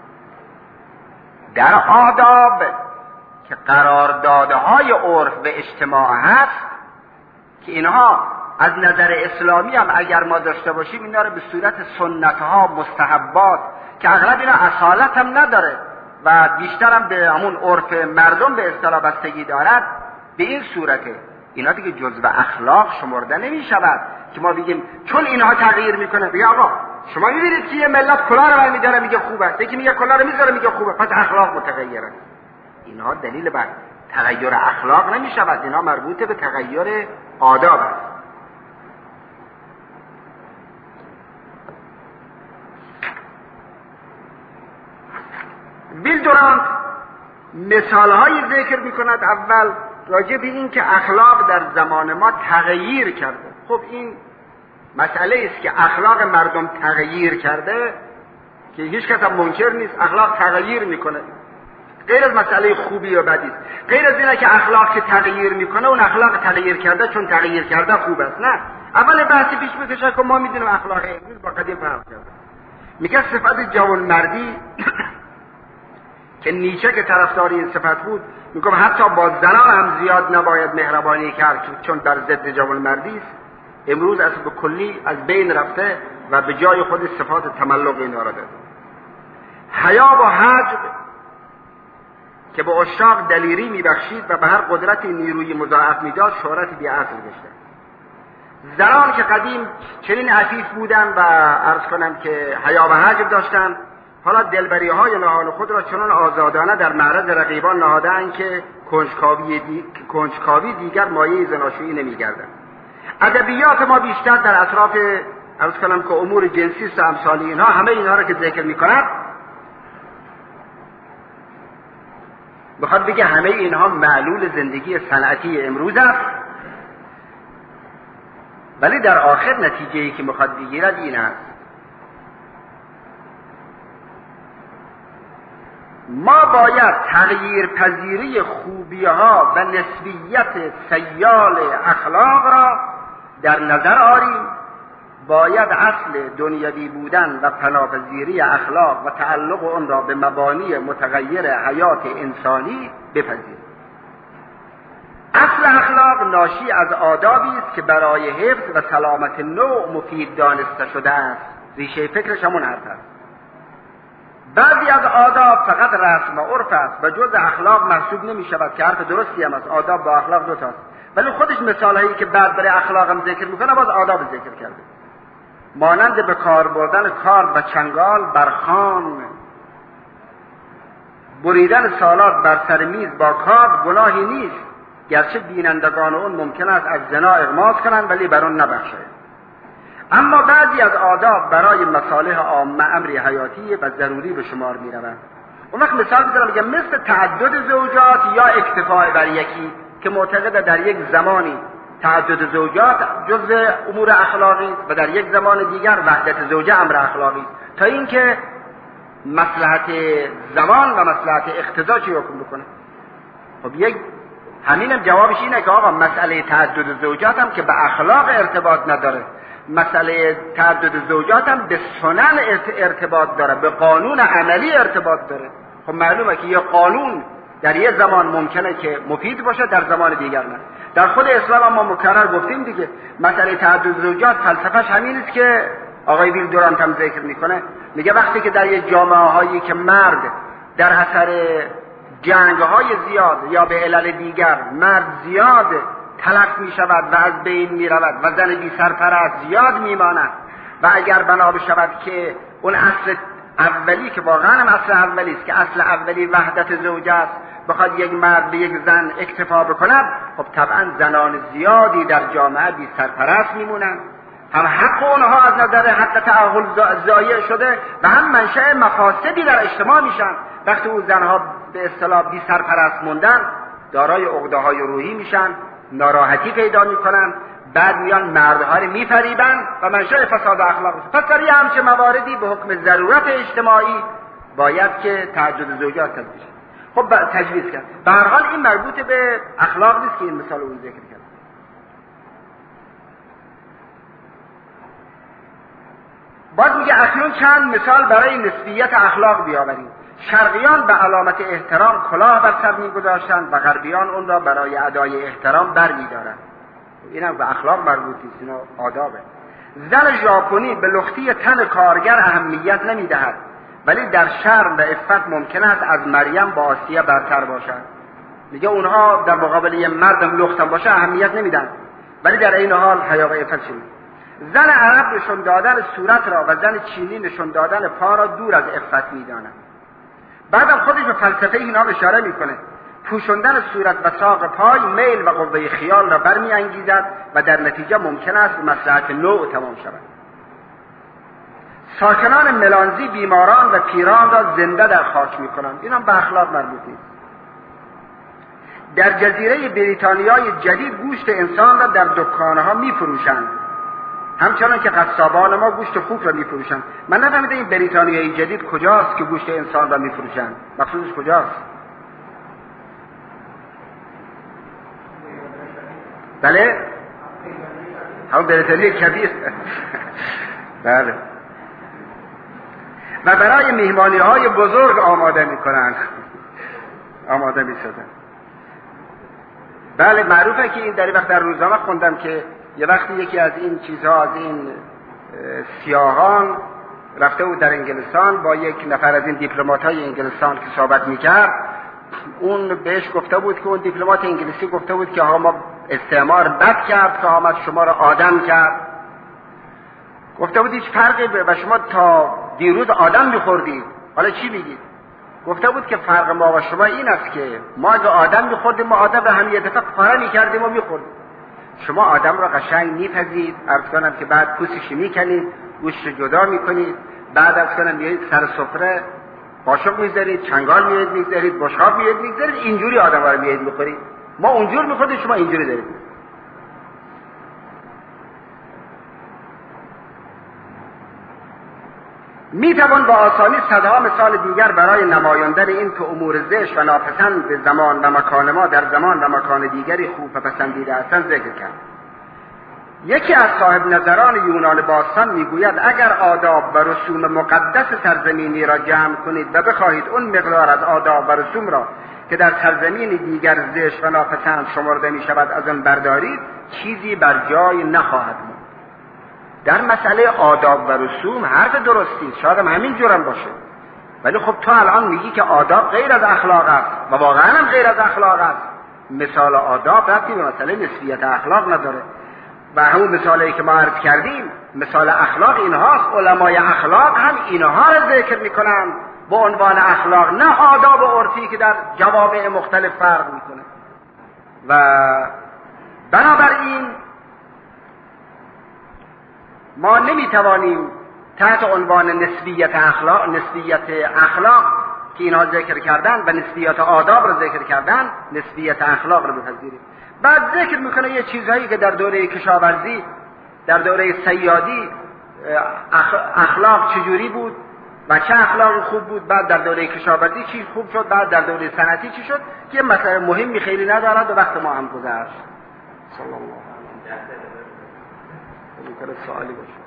S3: در آداب که قراردادهای عرف و اجتماع هست که اینها از نظر اسلامی هم اگر ما داشته باشیم اینا رو به صورت سنتها، مستحبات که اغلب اینا اصالت هم نداره و بیشتر هم به همون عرف مردم به اصطلاح بستگی دارد، به این صورته اینا دیگه جزء اخلاق شمرده نمی شود که ما بگیم چون اینها تغییر میکنه بگه آقا شما میبینید که یه ملت کلاه رو برمی‌داره میگه خوبه، یکی میگه کلاه رو میذاره میگه خوبه، پس اخلاق متغیره. اینها دلیل بر تغییر اخلاق نمی شود، اینها مربوط به تغییر آداب است. ویل دورانت مثالهایی ذکر می کند. اول راجع به این که اخلاق در زمان ما تغییر کرده. خب این مسئله است که اخلاق مردم تغییر کرده که هیچ کس هم منکر نیست، اخلاق تغییر میکنه، غیر از مسئله خوبی و بدی است. غیر از اینه که اخلاق که تغییر میکنه اون اخلاق تغییر کرده چون تغییر کرده خوب است. نه، اول بحثی پیش بکشه که ما میدونیم اخلاق امروز با قدیم فرق کرده. میگه صفت جوانمردی که نیچه که طرفدار این صفت بود میگم حتی با زنان هم زیاد نباید مهربانی کرد چون در ضد جوانمردی است. امروز اصلا به کلی از بین رفته و به جای خود صفات تملق اینا را داده. حیا و حجب که به عشاق دلیری میبخشید و به هر قدرتی نیروی مضاعف میداد شهرت بی اصل گشته. زنان که قدیم چنین عفیف بودن و عرض کنم که حیا و حجب داشتن، حالا دلبری های نهان خود را چنان آزادانه در معرض رقیبان نهادند که کنجکاوی دیگر مایه زناشویی نمیگردد. ادبیات ما بیشتر در اطراف عرض کنم که امور جنسی است و امثال اینها، همه اینها را که ذکر میکند بخواد بگه همه اینها معلول زندگی صنعتی امروز است، ولی در آخر نتیجه‌ای که میخواد بگیرد این است: ما باید تغییر پذیری خوبی‌ها و نسبیت سیال اخلاق را در نظر آریم. باید اصل دنیوی بودن و پناپذیری اخلاق و تعلق آن را به مبانی متغیر حیات انسانی بپذیریم. اصل اخلاق ناشی از آدابی است که برای حفظ و سلامت نوع مفید دانسته شده است. ریشه فکرش همون حرف است. بعضی از آداب فقط رسم و عرف است و جز اخلاق محسوب نمی شود که حرف درستی هم است. آداب با اخلاق دو تاست، ولی خودش مثال هایی که بعد برای اخلاق هم ذکر میکنه باز آداب ذکر کرده، مانند به کار بردن کارد و چنگال بر خوان، بریدن سالاد بر سر میز با کارد گناهی نیست، گرچه بینندگان اون ممکن است از زنا اغماض کنند ولی بر اون نبخشند. اما بعضی از آداب برای مصالح عامه امری حیاتی و ضروری به شمار می روند. اون وقت مثال بزنم میگم مثل تعدد زوجات یا اکتفاء بر یکی که معتقد در یک زمانی تعدد زوجات جزء امور اخلاقی و در یک زمان دیگر وحدت زوجه امر اخلاقی، تا اینکه مصلحت زمان و مصلحت اقتضا چی حکم بکنه. خب یک همینم جوابش اینه که آقا مسئله تعدد زوجات هم که به اخلاق ارتباط نداره، مسئله تعدد زوجات هم به سنن ارتباط داره، به قانون عملی ارتباط داره. خب معلومه که یه قانون در یه زمان ممکنه که مفید باشه، در زمان دیگر نه. در خود اسلام هم ما مکرر گفتیم دیگه، مسئله تعدد زوجات فلسفه‌اش همین است که آقای ویل دورانت هم ذکر میکنه. میگه وقتی که در یه جامعه هایی که مرد در اثر جنگ های زیاد یا به علل دیگر مرد زیاد تلف می شود و از بین می رود و زن بی سرپرست زیاد می ماند و اگر بنا بشود که اون اصل اولی که واقعا هم اصل اولی است که اصل اولی وحدت زوجه است بخواد یک مرد به یک زن اکتفا بکند، خب طبعا زنان زیادی در جامعه بی سرپرست می مونند. هم حق اونها از نظر حق تعهل ضایع شده و هم منشأ مفاسدی در اجتماع میشن. وقتی اون زنها به اصطلاح بی سرپرست موندن دارای عقده‌های روحی میشن، ناراحتی پیدا میکنن، بعد میان مردها رو میفریبن و منشأ فساد اخلاق میشه. پس در یه همچه مواردی به حکم ضرورت اجتماعی باید که تعدد زوجات تجویز شه. خب تجویز کرد. به هر حال این مربوط به اخلاق نیست که این مثال رو ذکر کرد. باز میگه اکنون چند مثال برای نسبیت اخلاق بیاوریم. شرقیان به علامت احترام کلاه بر سر میگذاشتند و غربیان اون را برای ادای احترام بر میدارند. این هم به اخلاق مربوط نیست، اینا آدابه. زن ژاپنی به لختی تن کارگر اهمیت نمیدهد، ولی در شرم و عفت ممکن است از مریم با آسیه برتر باشد. میگه اونها در مقابل یه مردم لختم باشه اهمیت نمیدن، ولی در این حال حیا و عفت شد. زن عرب نشون دادن صورت را و زن چینی نشون دادن پا را دور از عفت میدانند. بعدم خودش به فلسفه اینا اشاره میکنه. پوشوندن صورت و ساق پای میل و قوه خیال را برمی‌انگیزد و در نتیجه ممکن است به مصلحت نوع تمام شود. ساکنان ملانزی بیماران و پیران را زنده در خاک میکنند. این هم به اخلاق مربوط نیست. در جزیره بریتانیای جدید گوشت انسان را در دکانها میفروشند، همچنان که قصابان ما گوشت خوک را میفروشند. من نفهمیدم این بریتانیای جدید کجاست که گوشت انسان را میفروشند؟ مقصودش کجاست؟ بله؟ همون بریتانیای کبیر. بله. و برای مهمانی های بزرگ آماده میکنند، آماده میسازند. بله معروفه که این در وقت در روزنامه خوندم که یه وقتی یکی از این چیزها، از این سیاهان رفته بود در انگلستان با یک نفر از این دیپلمات‌های انگلستان که صحبت میکرد. اون بهش گفته بود که اون دیپلمات انگلیسی گفته بود که ها ما استعمار بد کرد که آمد شما را آدم کرد. گفته بود هیچ فرقی و شما تا دیروز آدم میخوردید، حالا چی میگید؟ گفته بود که فرق ما و شما این است که ما اگه آدم میخوردیم ما آدم را هم یه دفعه پاره میکردیم و میخوردیم. شما آدم را قشنگ میپزید، عرض کنم که بعد پوستش میکنید، گوشت جدا میکنید، بعد عرض کنم میارید سر سفره قاشق میذارید، چنگال میارید میذارید، بشقاب میارید میذارید، اینجوری آدم را میارید میخورید. ما اونجور میخورید، شما اینجوری دارید. میتوان با آسانی صدها مثال دیگر برای نمایاندن این که امور زشت و ناپسند به زمان و مکان ما در زمان و مکان دیگری خوب و پسندیده هستند ذکر کرد. یکی از صاحب نظران یونان باستان میگوید اگر آداب و رسوم مقدس سرزمینی را جمع کنید و بخواهید اون مقدار از آداب و رسوم را که در سرزمین دیگر زشت و ناپسند شمرده می شود از آن بردارید، چیزی بر جای نخواهد بود. در مسئله آداب و رسوم حرف درستی، شاید هم همین جورم باشه، ولی خب تو الان میگی که آداب غیر از اخلاق است و واقعا هم غیر از اخلاق است. مثال آداب ربطی به مسئله نسبیت اخلاق نداره و همون مثالی که ما عرض کردیم مثال اخلاق اینهاست. علمای اخلاق هم اینها را ذکر میکنن با عنوان اخلاق، نه آداب و عرفی که در جوامع مختلف فرق میکنه. و بنابراین ما نمیتوانیم تحت عنوان نسبیت اخلاق که اینها ذکر کردن و نسبیت آداب را ذکر کردن، نسبیت اخلاق را بپذیریم. بعد ذکر میکنه یه چیزهایی که در دوره کشاورزی، در دوره صیادی اخلاق چجوری بود و چه اخلاقی خوب بود، بعد در دوره کشاورزی چی خوب شد، بعد در دوره صنعتی چی شد، که مسئله مهمی خیلی ندارد و وقت ما هم گذشت. صلی الله علیه و آله. سوالی باشه.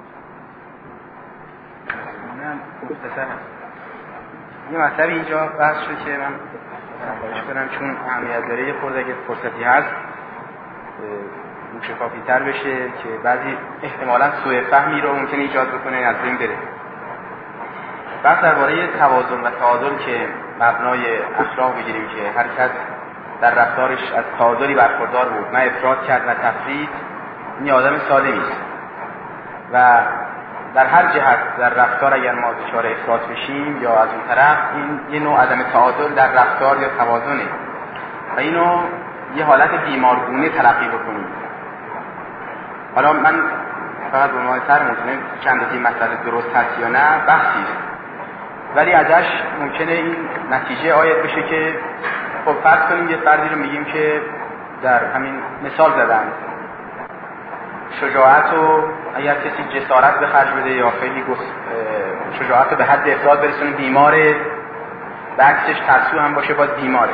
S4: یه مطلبی اینجا بحث شد که من خواهش کنم چون اهمیت داره یه خورده اگه فرصتی هست شفافی تر بشه که بعضی احتمالاً سوء فهمی رو ممکنه ایجاد بکنه از این بره. بحث درباره توازن و تعادل که مبنای اخلاق بگیریم که هر کس در رفتارش از تعادلی برخوردار بود، نه افراط کرد نه تفرید، این آدم سالمی است. و در هر جهت در رفتار اگر ما دچار افراط بشیم یا از اون طرف، این یه نوع عدم تعادل در رفتار یا توازنه و اینو یه حالت بیمارگونه تلقی بکنیم. حالا من فقط به عنوان سر موضوع چند این مسئله درست هست یا نه بحثی است، ولی ازش ممکنه این نتیجه آید بشه که خب فرض کنیم یه فردی رو میگیم که در همین مثال زدن شجاعت رو اگر کسی جسارت به خرج بده یا خیلی شجاعت رو به حد افراد برسونه بیماره، به عکسش ترسو هم باشه باز بیماره،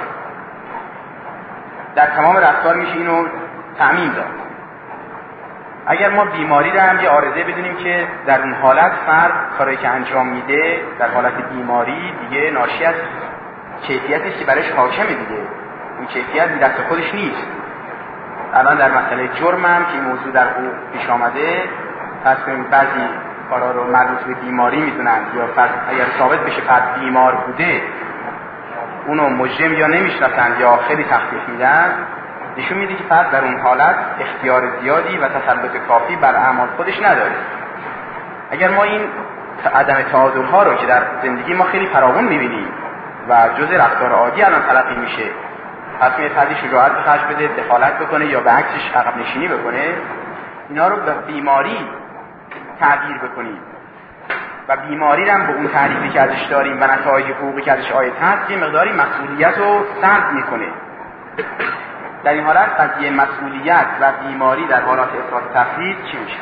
S4: در تمام رفتار میشه اینو تعمیم داد. اگر ما بیماری رو هم یه عارضه بدونیم که در اون حالت فرد کاری که انجام میده در حالت بیماری دیگه ناشی از کیفیتی است که برایش حاکمه دیگه، این کیفیت بی دست خودش نیست. الان در مسئله جرم هم که این موضوع در حقوق پیش آمده، پس بعضی کارا رو مربوط به بیماری میدونن یا فرد اگر ثابت بشه فرد بیمار بوده اونو مجرم یا نمیشناسن یا خیلی تخفیف میدن، نشون میده که فرد در اون حالت اختیار زیادی و تسلط کافی بر اعمال خودش نداره. اگر ما این عدم تعادل ها رو که در زندگی ما خیلی فراوان میبینیم و جزء رفتار عادی الان تلقی میشه، پس میاد فردی شجاعت به خرج بده، دخالت بکنه یا به عکسش عقب نشینی بکنه، اینا رو به بیماری تعبیر بکنیم و بیماری رو هم به اون تعریفی که ازش داریم و نتایج حقوقی که ازش آید هست یه مقداری مسئولیت رو سلب میکنه. در این حالت قضیه مسئولیت و بیماری در حالات افراط تفرید چی میشه؟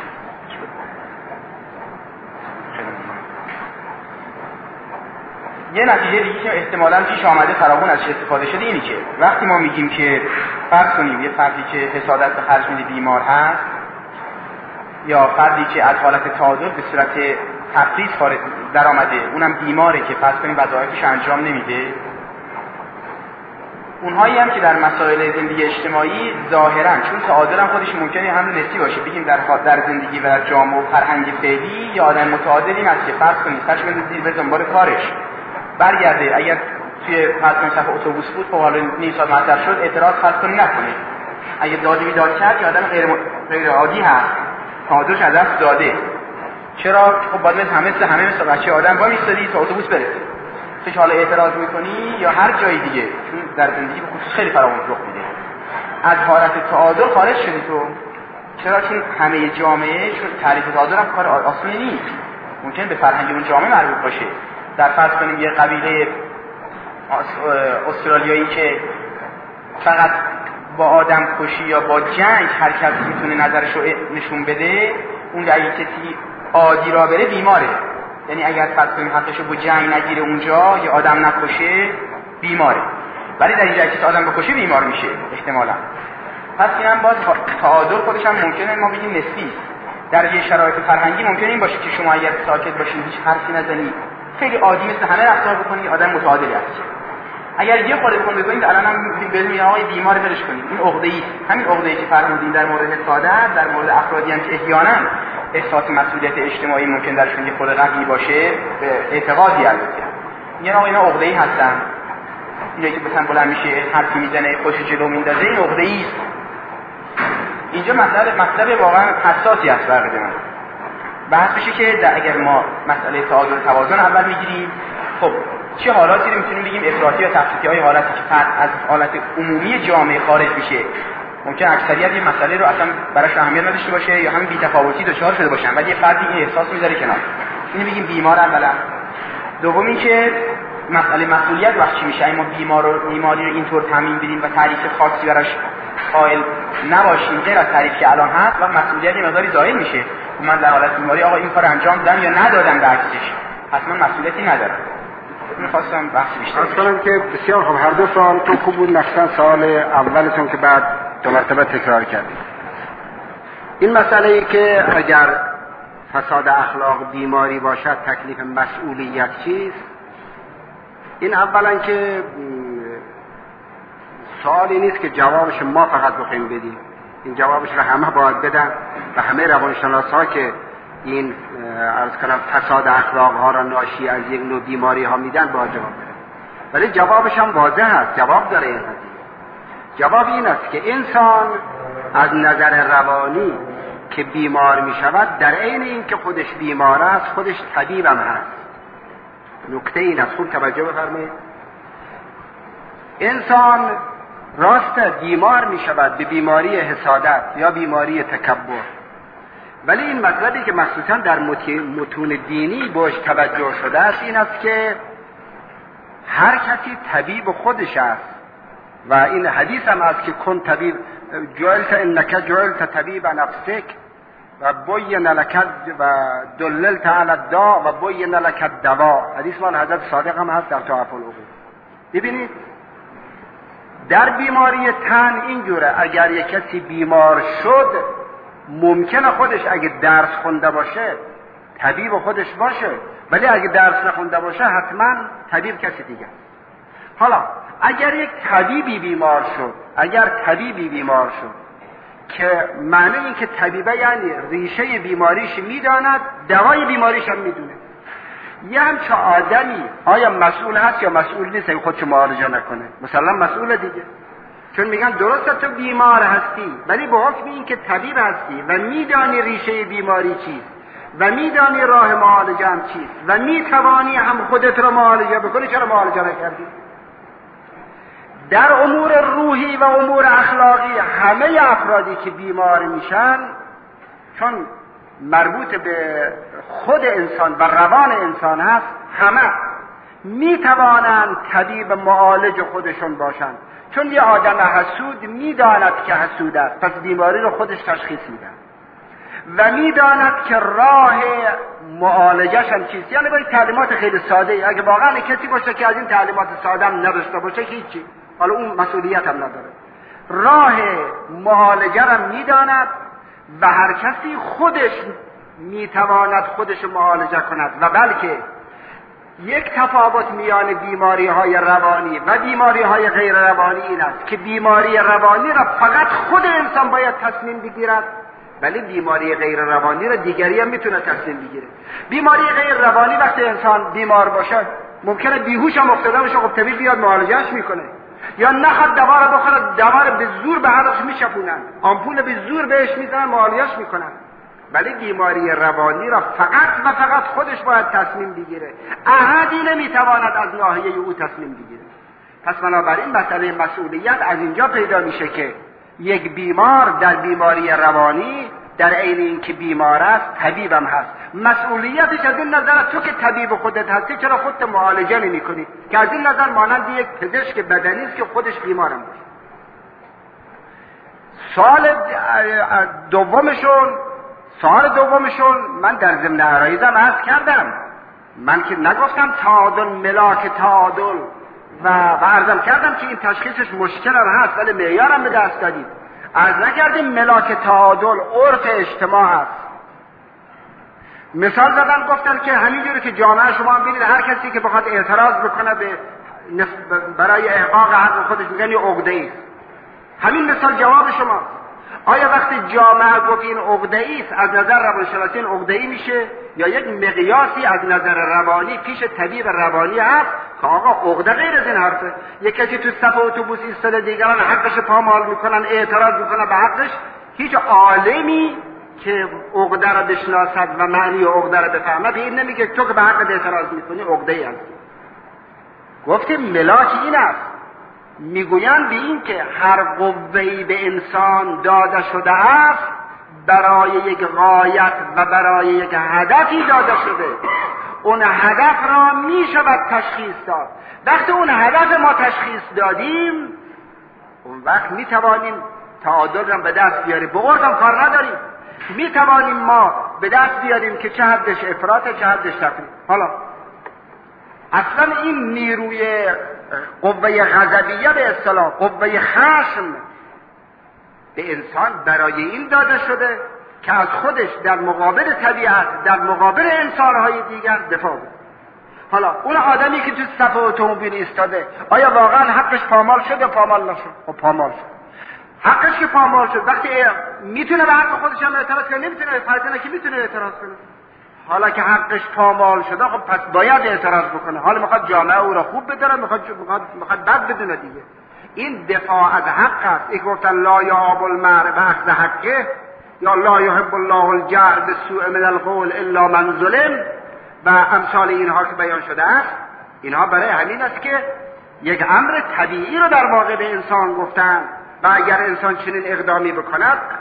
S4: یه نتیجه دیگه که احتمالاً پیش آمده فراوان ازش استفاده شده اینی که وقتی ما میگیم که فرض کنیم یه فردی که حسادت به خرج میده بیمار هست یا فردی که از حالت تعادل به صورت تفرید در آمده اونم بیماره که فرض کنیم وظایفش انجام نمیده، اونهایی هم که در مسائل زندگی اجتماعی ظاهرا چون تعادل هم خودش ممکنه هم نسبی باشه، بگیم در زندگی و در جامعه و فرهنگ فعلی یا آدم متعادلی هست که فرض کنید سرش بنده زیر به دنبال کارش برگرده، اگر توی فرض کنید صف اتوبوس بود خب حالا نیم ساعت معطل شد اعتراض فرض کنید نکنه، اگه داد بیداد کرد یا آدم غیر عادی هست تعادلش از دست داده، چرا خب باید مثل بچه آدم وای میستادی تا اتوبوس برسه، تو حالا اعتراض میکنی یا هر جای دیگه، چون در زندگی به خصوص خیلی فراوان رخ میده از حالت تعادل خارج شدی تو. چرا؟ چون همه جامعه چون تعریف تعادل هم کار آسونی نیست، ممکن به فرهنگ اون جامعه مربوط باشه. در فرض کنیم یه قبیله استرالیایی که فقط با آدم کشی یا با جنگ هر کس میتونه نظرش رو نشون بده، اون اگه کسی عادی را بره بیماره، یعنی اگر فرض کنیم حقشو با جنگ نگیره اونجا یا آدم نکشه بیماره، ولی در اینجا کسی آدم بکشه بیمار میشه احتمالاً. پس اینم باز تعادل خودش هم ممکنه ما بگیم نسبی. در یه شرایط فرهنگی ممکنه این باشه که شما اگر ساکت باشین هیچ حرفی نزنید خیلی عادی مثل همه رفتار بکنید آدم متعادلی هست. اگر یه خورده بکنید الان هم بدون آقای بیمار ولش کنید، این عقده‌ای است. همین عقده‌ای که فرمودین در مورد حسادت، در مورد افرادی هم که احیانا احساس مسئولیت اجتماعی ممکن درشون یه خورده قوی باشه به اعتقادی البته، یعنی آقا اینا عقده‌ای هستن، اینایی که مثلا بلند میشه حرفی میزنه خودش جلو میندازه این عقده‌ای است. اینجا مطلب واقعا حساسی است برای من. بحث بشه که اگر ما مسئله تعادل و توازن اول میگیریم، خب چه حالاتی رو میتونیم بگیم افراطی یا تفریطی؟ های حالتی که فرد از حالت عمومی جامعه خارج میشه، ممکن اکثریت این مسئله رو اصلا براش اهمیت نداشته باشه یا همین بی‌تفاوتی دچار شده باشن، ولی یه فردی این احساس میذاره کنار، اینو بگیم بیمار. اولا دوم این که مسئله مسئولیت وقتی میشه، ما بیماری رو اینطور تعمیم بدیم و تعریف خاصی براش قائل نباشیم غیر از تعریفی که الان هست و مسئولیت یه مقداری ظاهر میشه. من در حالت بیماری آقا این کار انجام دادم یا ندادم به عکسش، حتما مسئولیتی ندارم. می‌خواستم بحث بیشتر
S3: اصلا که بسیار خوب، هر دو سوال تو خوب بود، مخصوصا سوال اولتون که بعد دو مرتبه تکرار کردید. این مسئله ای که اگر فساد اخلاق بیماری باشد تکلیف مسئولیت چیست، این اولا که سوالی نیست که جوابش ما فقط بخوایم بدیم، این جوابش رو همه باید بدن و همه روانشناس‌ها که این عرض کنم فساد اخلاق ها را ناشی از یک نوع بیماری ها میدن باید جواب بدن. ولی جوابش هم واضح است، جواب داره این قضیه. جواب این است که انسان از نظر روانی که بیمار می شود، در عین این که خودش بیمار است خودش طبیب هم هست. نکته این است، خوب توجه بفرمایید. انسان راست بیمار می شود به بیماری حسادت یا بیماری تکبر، ولی این مطلبی که مخصوصا در متون دینی باش توجه شده است این است که هر کسی طبیب خودش است و این حدیث هم است که کن طبیب جعلت انک جعلت طبیب نفسک و بین لک و دللت علی الداء و بین لک الدواء. حدیث مال حضرت صادق هم هست در تحف العقول. ببینید در بیماری تن اینجوره، اگر یک کسی بیمار شد ممکنه خودش اگه درس خونده باشه طبیب خودش باشه، ولی اگه درس نخونده باشه حتما طبیب کسی دیگه. حالا اگر یک طبیبی بیمار شد که معنی این که طبیبه یعنی ریشه بیماریش میداند، دوای بیماریش هم میدونه، یه همچه آدمی آیا مسئول هست یا مسئول نیست اگه خودشو معالجه نکنه؟ مثلا مسئول دیگه، چون میگن درسته تو بیمار هستی ولی به حکم این که طبیب هستی و میدانی ریشه بیماری چیست و میدانی راه معالجه هم چیست و میتوانی هم خودت رو معالجه بکنی، چرا معالجه نکردی؟ در امور روحی و امور اخلاقی همه افرادی که بیمار میشن چون مربوط به خود انسان و روان انسان هست، همه میتوانند طبیب معالج خودشون باشند، چون یه آدم حسود میداند که حسود است پس بیماری رو خودش تشخیص میده و میداند که راه معالجش هم چیست. یعنی باید تعلیمات خیلی ساده ای، اگه واقعا کسی باشه که از این تعلیمات ساده هم نداشته باشه هیچی، حالا اون مسئولیت هم نداره، راه معالجه هم میداند و هر کسی خودش میتواند خودش معالجه کند. و بلکه یک تفاوت میان بیماری های روانی و بیماری های غیر روانی این است که بیماری روانی را فقط خود انسان باید تصمیم بگیرد، ولی بیماری غیر روانی را دیگری هم میتونه تصمیم بگیره. بیماری غیر روانی وقتی انسان بیمار باشه ممکنه بیهوش هم افتاده باشه، خب طبیب بیاد معالجهش میکنه، یا نخواد دوا رو بخوره، دوا رو به زور به عرقش میچپونن، آمپول به زور بهش میزنن معالجهش میکنن. ولی بیماری روانی را فقط و فقط خودش باید تصمیم بگیره، احدی نمیتواند از ناحیه او تصمیم بگیره. پس بنابراین مسئله مسئولیت از اینجا پیدا میشه که یک بیمار در بیماری روانی در عین اینکه بیمار است طبیبم هست، مسئولیتش از این نظر تو که طبیب خودت هستی چرا خودت معالجه نمی‌کنی، که از این نظر مانند یک پزشک بدنی است که خودش بیمارم باشه. سوال دومشون من در ضمن عرایزم عرض کردم، من که نگفتم تعادل ملاک تعادل و عرضم کردم که این تشخیصش مشکل هست ولی معیارم به دست دادید. عرض نکردیم ملاک تعادل عرف اجتماع است. مثال زدن گفتن که همینجوری که جامعه شما هم بینید هر کسی که بخواد اعتراض بکنه برای احقاق حق خودش میگن عقده‌ای است. همین مثال جواب شما. آیا وقتی جامعه گفت این عقده‌ای است از نظر روانشناسی این عقده‌ای میشه یا یک مقیاسی از نظر روانی پیش طبیب روانی هست که آقا عقده غیر از این حرفه؟ یک کسی تو صف اتوبوس ایستاده دیگران حقش پامال میکنن اعتراض میکنن به حقش، هیچ عالمی که عقده را بشناسد و معنی عقده را بفهمد این نمیگه تو که به حق اعتراض میکنی عقده‌ای هستی. گفتیم ملاک این است، میگویند به این که هر قوه‌ای به انسان داده شده است برای یک غایت و برای یک هدفی داده شده، اون هدف را میشود تشخیص داد. وقتی اون هدف ما تشخیص دادیم اون وقت میتوانیم تعادل را به دست بیاریم، به قولم کار نداریم، میتوانیم ما به دست بیاریم که چه حدش افراطه چه حدش تفریط. حالا اصلا این نیروی قوه غضبیه به اصطلاح قوه خشم به انسان برای این داده شده که از خودش در مقابل طبیعت در مقابل انسانهای دیگر دفاع کنه. حالا اون آدمی که تو صف اتومبیل ایستاده آیا واقعا حقش پامال شد یا پامال نشد؟ خب پامال شد. حقش که پامال شد وقتی میتونه به حق خودش هم اعتراض کنه، نمیتونه فرض که میتونه اعتراض کنه. حالا که حقش پامال شده خب پس باید اعتراض بکنه. حالا میخواد جامعه او را خوب بدونه میخواد بد بدونه دیگه. این دفاع از حق است. این گفتن لا یعاب المرء باخذ حقه یا لا یحب الله الجهر بالسوء من القول الا من ظلم و امثال اینها که بیان شده است. اینها برای همین است که یک امر طبیعی رو در واقع به انسان گفتن و اگر انسان چنین اقدامی بکند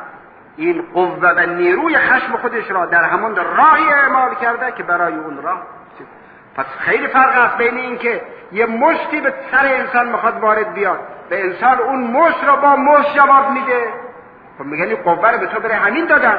S3: این قوه و نیروی خشم خودش را در همون راهی اعمال کرده که برای اون راه. پس خیلی فرق است بین این که یه مشتی به سر انسان میخواد وارد بیاد، به انسان اون مشت را با مشت جواب میده، خب میگن این قوه رو به تو برای همین دادن،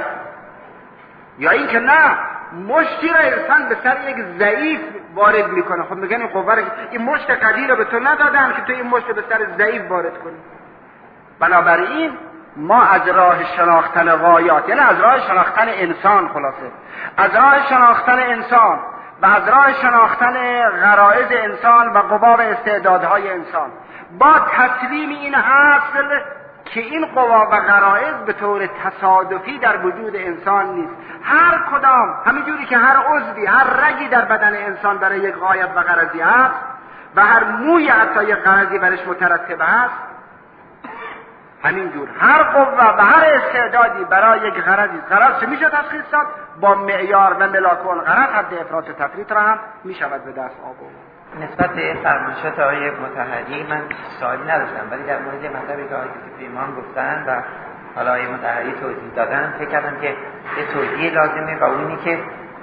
S3: یا این که نه مشتی را انسان به سر یک ضعیف وارد میکنه، خب میگن این قوه رو، این مشت قوی رو به تو ندادن که تو این مشت به سر ضعیف وارد کنی. بنابراین ما از راه شناختن غایات، یعنی از راه شناختن انسان، خلاصه از راه شناختن انسان و از راه شناختن غرایز انسان و قوا استعدادهای انسان، با تسلیم این اصل که این قوا و غرایز به طور تصادفی در وجود انسان نیست، هر کدام همینجوری که هر عضوی، هر رگی در بدن انسان برای یک غایت و غرضی هست و هر موی حتی یک غرضی برش مترتب هست، همینجور هر قوه و هر استعدادی برای یک غرضی غرض میشه تشخیص داد، با معیار و ملاک اون غرض حد افراط و تفریط را هم میشود به دست آورد.
S5: نسبت به فرمایشات آقای مطهری من سوالی نداشتم، ولی در مورد مطلبی که آقای پیمان گفتن و حالا آقای مطهری توضیح دادن فکر کردم که یه توضیح لازمه و اونی که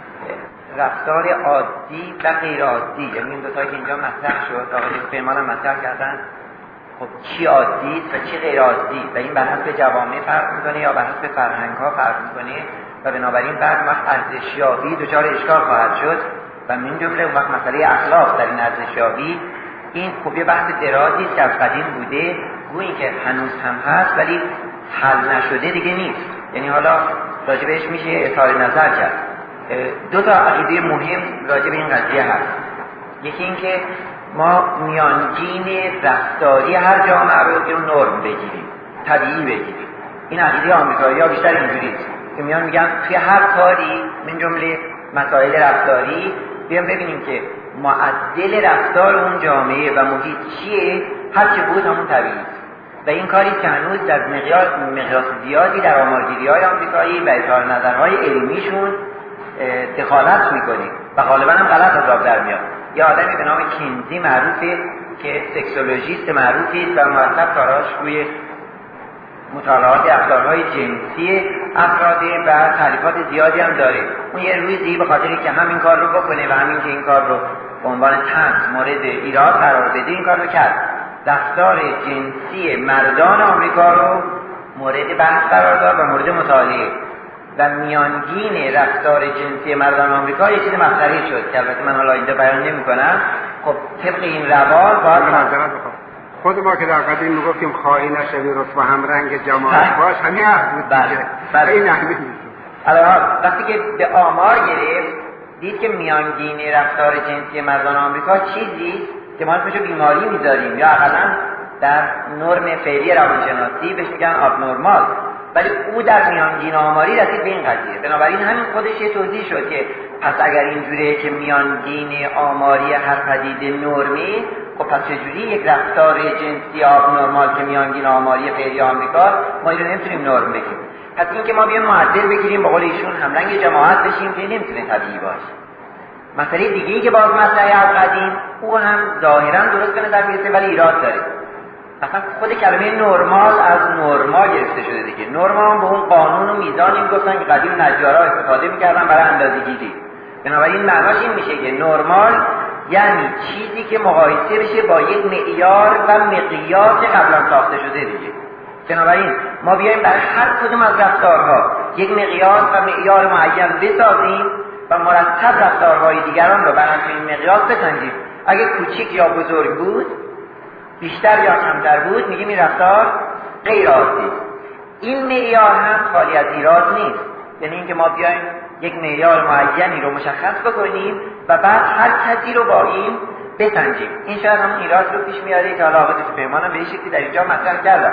S5: رفتار عادی و غیر عادی، یعنی این دو تا که اینجا مطرح شد آقای پیمان هم مطرح کردن، خب چی عادی و چی غیر عادی و این بر حسب جوامع فرق میکنه یا بر حسب فرهنگ ها فرق میکنه و بنابراین بعد وقت ارزشیابی دچار اشکال خواهد شد و من جمله اون وقت مسئله اخلاق در این ارزشیابی، این خب یه بحث درازی است که از قدیم بوده، گویی که هنوز هم هست ولی حل نشده دیگه نیست، یعنی حالا راجع بهش میشه اظهار نظر کرد. دو تا عقیده مهم راجع به این قضیه هست. یکی این که ما میانگین رفتاری هر جامعه رو اینو نرم بگیریم، طبیعی بگیریم. این عقیده آمریکایی‌ها بیشتر اینجوریه که میان میگن توی هر کاری من جمله مسائل رفتاری بیان ببینیم که معدل رفتار اون جامعه و محیط چیه، هر چه بود همون طبیعی است و این کاری که هنوز در مقیاس زیادی در آمارگیری‌های آمریکایی و اظهار نظرهای علمیشون دخالت میکنه و غالبا هم غلط از آب در میاد. یه آدمی به نام کینزی معروفه که سکسولوژیست معروفی و مرتب کاراش روی مطالعات رفتارهای جنسی افراده و تعریفات زیادی هم داره. اون یه روزی به خاطری که همین کار رو بکنه و همین که این کار رو به عنوان طنز مورد ایراد قرار بده این کار رو کرد. رفتار جنسی مردان آمریکا رو مورد بحث قرار داد و مورد مطالعه و میانگین رفتار جنسی مردان آمریکا یه چیز مسخره شد که البته من حالا اینجا بیان نمی‌کنم. خب طبق این روال باید
S3: خود ما که در قدیم میگفتیم خواهی نشوی رسوا هم رنگ جماعت باش، همین عهد بود دیگه. این اهمی
S5: الان وقتی که به آمار گرفت دید که میانگین رفتار جنسی مردان آمریکا چیزی که ما اسمشو بیماری میذاریم یا اقلا در نرم فعلی روانشناسی بهش میگن ابنورمال، ولی او در میانگین آماری رسید به این قضیه. بنابراین همین خودش یه توضیح شد که پس اگر اینجوریه که میانگین آماری هر پدیده نرمی، خب پس چجوری یک رفتار جنسی ابنورمال که میانگین آماری فعلی آمریکا ما اینو نمیتونیم نرم بگیم؟ پس این که ما بیایم معدل بگیریم به قول ایشون همرنگ جماعت بشیم که نمیتونه طبیعی باشه. مسئله دیگه‌ای که باز مطرحه از قدیم او هم ظاهرا درست به نظر میرسه ولی ایراد داره. اصلا خود کلمه نرمال از نورما گرفته شده دیگه. نورما هم به اون قانون و میزانی میگفتن که قدیم نجارا استفاده میکردن برای اندازه‌گیری. بنابراین معناش این میشه که نرمال یعنی چیزی که مقایسه بشه با یک معیار و مقیاس قبلا ساخته شده دیگه. بنابراین ما بیایم برای هر کدوم از رفتارها یک مقیاس و معیار معین بسازیم و مرتب رفتارهای دیگران رو بر اساس این مقیاس بسنجیم. اگه کوچیک یا بزرگ بود، بیشتر یا کمتر بود، میگیم این رفتار غیر عادی. این معیار هم خالی از ایراد نیست، یعنی اینکه ما بیایم یک معیار معینی رو مشخص بکنیم و بعد هر کسی رو با این بسنجیم. این شاید همون ایراد رو پیش میاره که حالا آقای پیمانم به شکلی در اینجا مطرح کردن.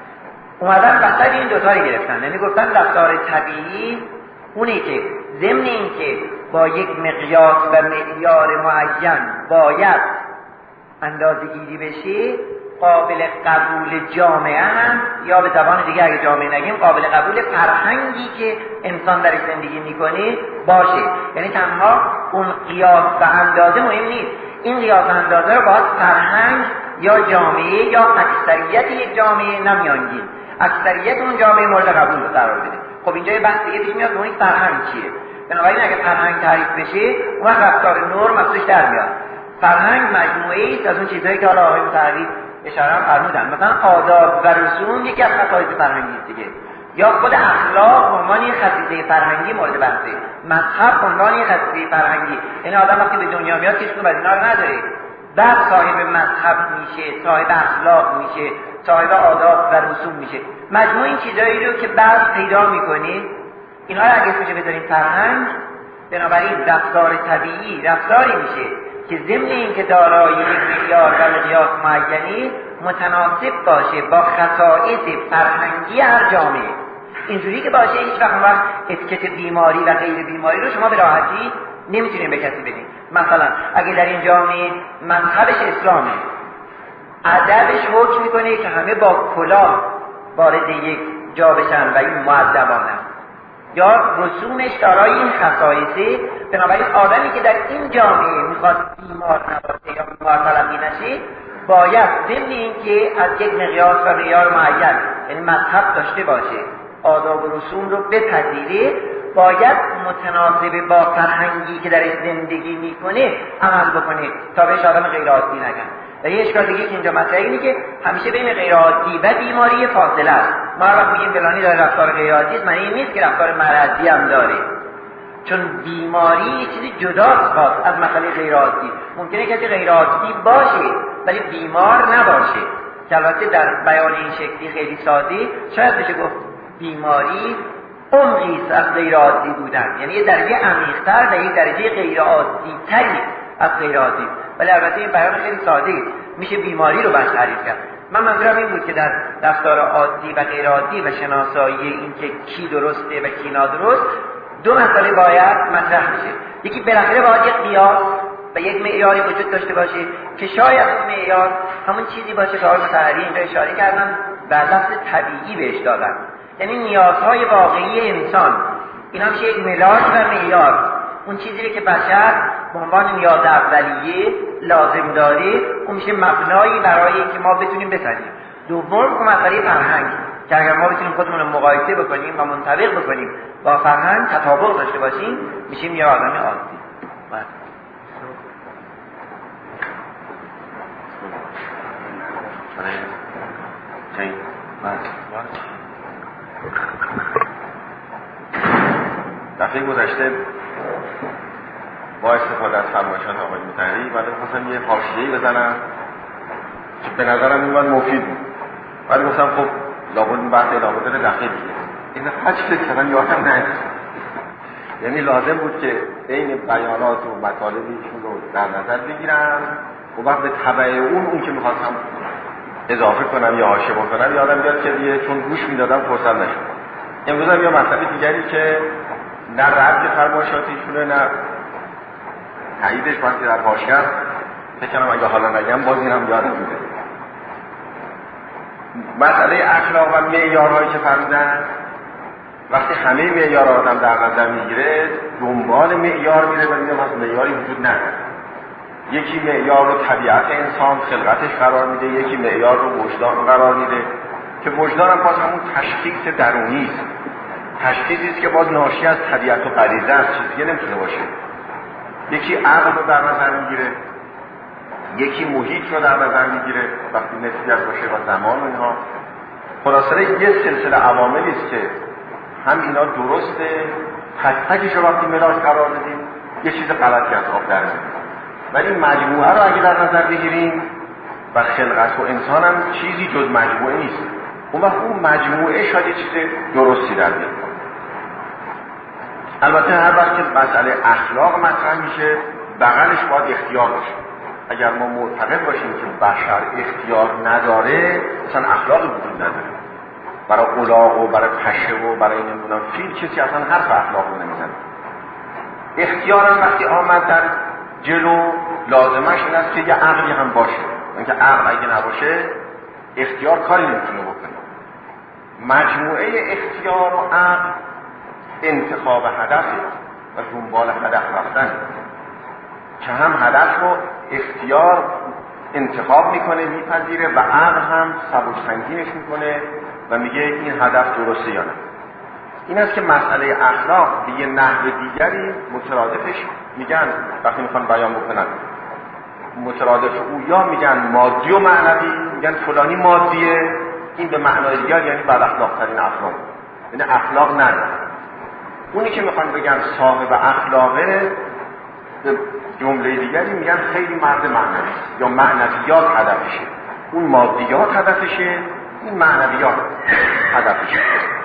S5: اومدن وسط این دوتا رو گرفتن، یعنی گفتن رفتار طبیعی اونه که ضمن این که با یک مقیاس و معیار معین باید اندازه‌گیری بشه، قابل قبول جامعه هم، یا به زبان دیگه اگه جامعه نگیم قابل قبول فرهنگی که انسان در زندگی میکنه باشه. یعنی تنها اون قیاس و اندازه مهم نیست، این قیاس و اندازه رو باید فرهنگ یا جامعه یا اکثریت یک جامعه نمیانگین اکثریت اون جامعه مورد قبول قرار بده. خب اینجا یه بحث دیگه پیش میاد که اون فرهنگ چیه. بنابراین اگه فرهنگ تعریف بشه اون وقت رفتار نرم از توش در میاد. فرهنگ مجموعه‌ای است از اون چیزایی که حالا آقای متحری اشاره هم فرمودن، مثلا آداب و رسوم یکی از خصایص فرهنگی است دیگه، یا خود اخلاق به عنوان یک خصیصه فرهنگی مورد بحثه، مذهب به عنوان یک خصیصه فرهنگی. این آدم وقتی به دنیا میاد هیچ کدوم از اینا رو نداره، بعد صاحب مذهب میشه، صاحب اخلاق میشه، صاحب آداب و رسوم میشه. مجموع این چیزایی رو که بعد پیدا میکنه، اینا رو اگه اسمش بذاریم فرهنگ، بنابراین رفتار طبیعی رفتاری میشه که ضمن اینکه دارای یک معیار و مقیاس معینی متناسب باشه با خصائص فرهنگی هر جامعه. اینجوری که باشه هیچ وقت اتیکت بیماری و غیر بیماری رو شما به راحتی نمیتونید به کسی بدین. مثلا اگه در این جامعه مذهبش اسلامه، ادبش حکم میکنه که همه با کلاه وارد یک جا بشن و این مؤدبانه، یا رسومش دارای این خصایصه، بنابراین آدمی که در این جامعه میخواد بیمار نباشه یا بیمار تلقی نشه باید ضمن اینکه از یک مقیاس و معیار معین، یعنی مذهب داشته باشه، آداب و رسوم رو بپذیره، باید متناسب با فرهنگی که درش زندگی میکنه عمل بکنه تا بهش آدم غیر عادی نگن. و یه اشکال دیگه که اینجا مطرحه اینه که همیشه بین غیر عادی و بیماری فاصله است. ما هر وقت میگیم فلانی داره رفتار غیر عادی است، معنی این نیست که رفتار مرضی هم داره، چون بیماری یه چیزی جداست از مسئله غیر عادی. ممکنه کسی غیر عادی باشه ولی بیمار نباشه، که البته در بیان این شکلی خیلی ساده شاید بشه گفت بیماری عمقی است از غیر عادی بودن، یعنی یه درجه عمیق‌تر و یک درجه غیر عادی تری از غیر عادی. ولی البته این بیان خیلی ساده است، میشه بیماری رو بس تعریف کرد. من منظورم این بود که در رفتار عادی و غیر عادی و شناسایی این که کی درسته و کی نادرست دو مسئله باید مطرح میشه. یکی بالاخره باید یک قیاس و یک معیاری وجود داشته باشه که شاید اون معیار همون چیزی باشه که آقای مطهری اینجا اشاره کردن و لفظ طبیعی بهش دادن، یعنی نیازهای واقعی انسان. این هم یک ملاک و معیار، اون چیزی که بشر به عنوان نیاز اولیه لازم داره، اون میشه مبنایی برای اینکه ما بتونیم بسازیم. دوم مسئله فرهنگ که اگر ما بتونیم خودمون رو مقایسه بکنیم و منطبق بکنیم با فرهنگ، تطابق داشته باشیم، میشیم یه آدم عادی.
S6: دفعه گذشته با استفاده از فرمایشات آقای مطهری ولی خواستم یه حاشیه‌ای بزنم که به نظرم این مفید بود، ولی گفتم خب لابد این بحث ادامه داره دفعه دیگه. این هر چیزی که من یادم نیست، یعنی لازم بود که بین بیانات و مطالبیشون رو در نظر بگیرم و بعد به تبع اون که می‌خواستم اضافه کنم یا حاشیه بکنم یادم بیاد که دیگه چون گوش میدادم فرصت نشد. امروز هم یه مسئله دیگری که نه رد فرمایشات ایشونه نه تاییدش وقتی در حاشیه است، فکر کنم اگه حالا نگم باز اینم یادم میاد. مسئله اخلاق و معیارهایی که فرمودن، وقتی همه معیارها آدم در نظر میگیره دنبال معیار میره و میگه واسه معیاری وجود نداره. یکی معیار رو طبیعت انسان خلقتش قرار میده، یکی معیار رو وجدان قرار میده که وجدان هم باز همون تشخیص درونی است، تشخیصی است که باز ناشی از طبیعت و غریزه است، چیزی نمیتونه باشه. یکی عقل رو در نظر میگیره، یکی محیط رو در نظر میگیره وقتی نسبیت باشه و زمان و اینها. خلاصه یه سلسله عواملی است که هم اینا درسته، تک تکش رو وقتی ملاک قرار بدیم یه چیز غلطی از آب در میاد، ولی مجموعه رو اگه در نظر بگیریم و خلقت و انسان هم چیزی جز مجموعه نیست، اون وقت اون مجموعه شاید یه چیز درستی در بیاد. البته هر وقت که مسئله اخلاق مطرح میشه بغلش باید اختیار باشه. اگر ما معتقد باشیم که بشر اختیار نداره، مثلا اخلاقی وجود نداره، برای الاغ و برای پشه و برای نمونم فیل کسی اصلا حرف اخلاق رو نمیزنه. اختیار هم وقتی آمد در جلو لازمش این است که یه عقلی هم باشه، اینکه عقل اگه نباشه اختیار کاری نمیتونه بکنه. مجموعه اختیار و عقل انتخاب هدفه و دنبال هدف رفتن که هم هدف رو اختیار انتخاب میکنه میپذیره و عقل هم سبک سنگینش میکنه و میگه این هدف درسته یا نه. این است که مسئله اخلاق به یه نحو دیگری مترادفش میگن وقتی میخوان بیان بکنن مترادف او یا میگن مادی و معنوی، میگن فلانی مادیه، این به معنای دیگر یعنی بد اخلاق ترین اخلاق، یعنی اخلاق نداره. اونی که میخوان بگن صاحب اخلاقه به جمله دیگری میگن خیلی مرد معنوی یا معنویات هدفشه، اون مادیات هدفشه، این معنویات هدفشه.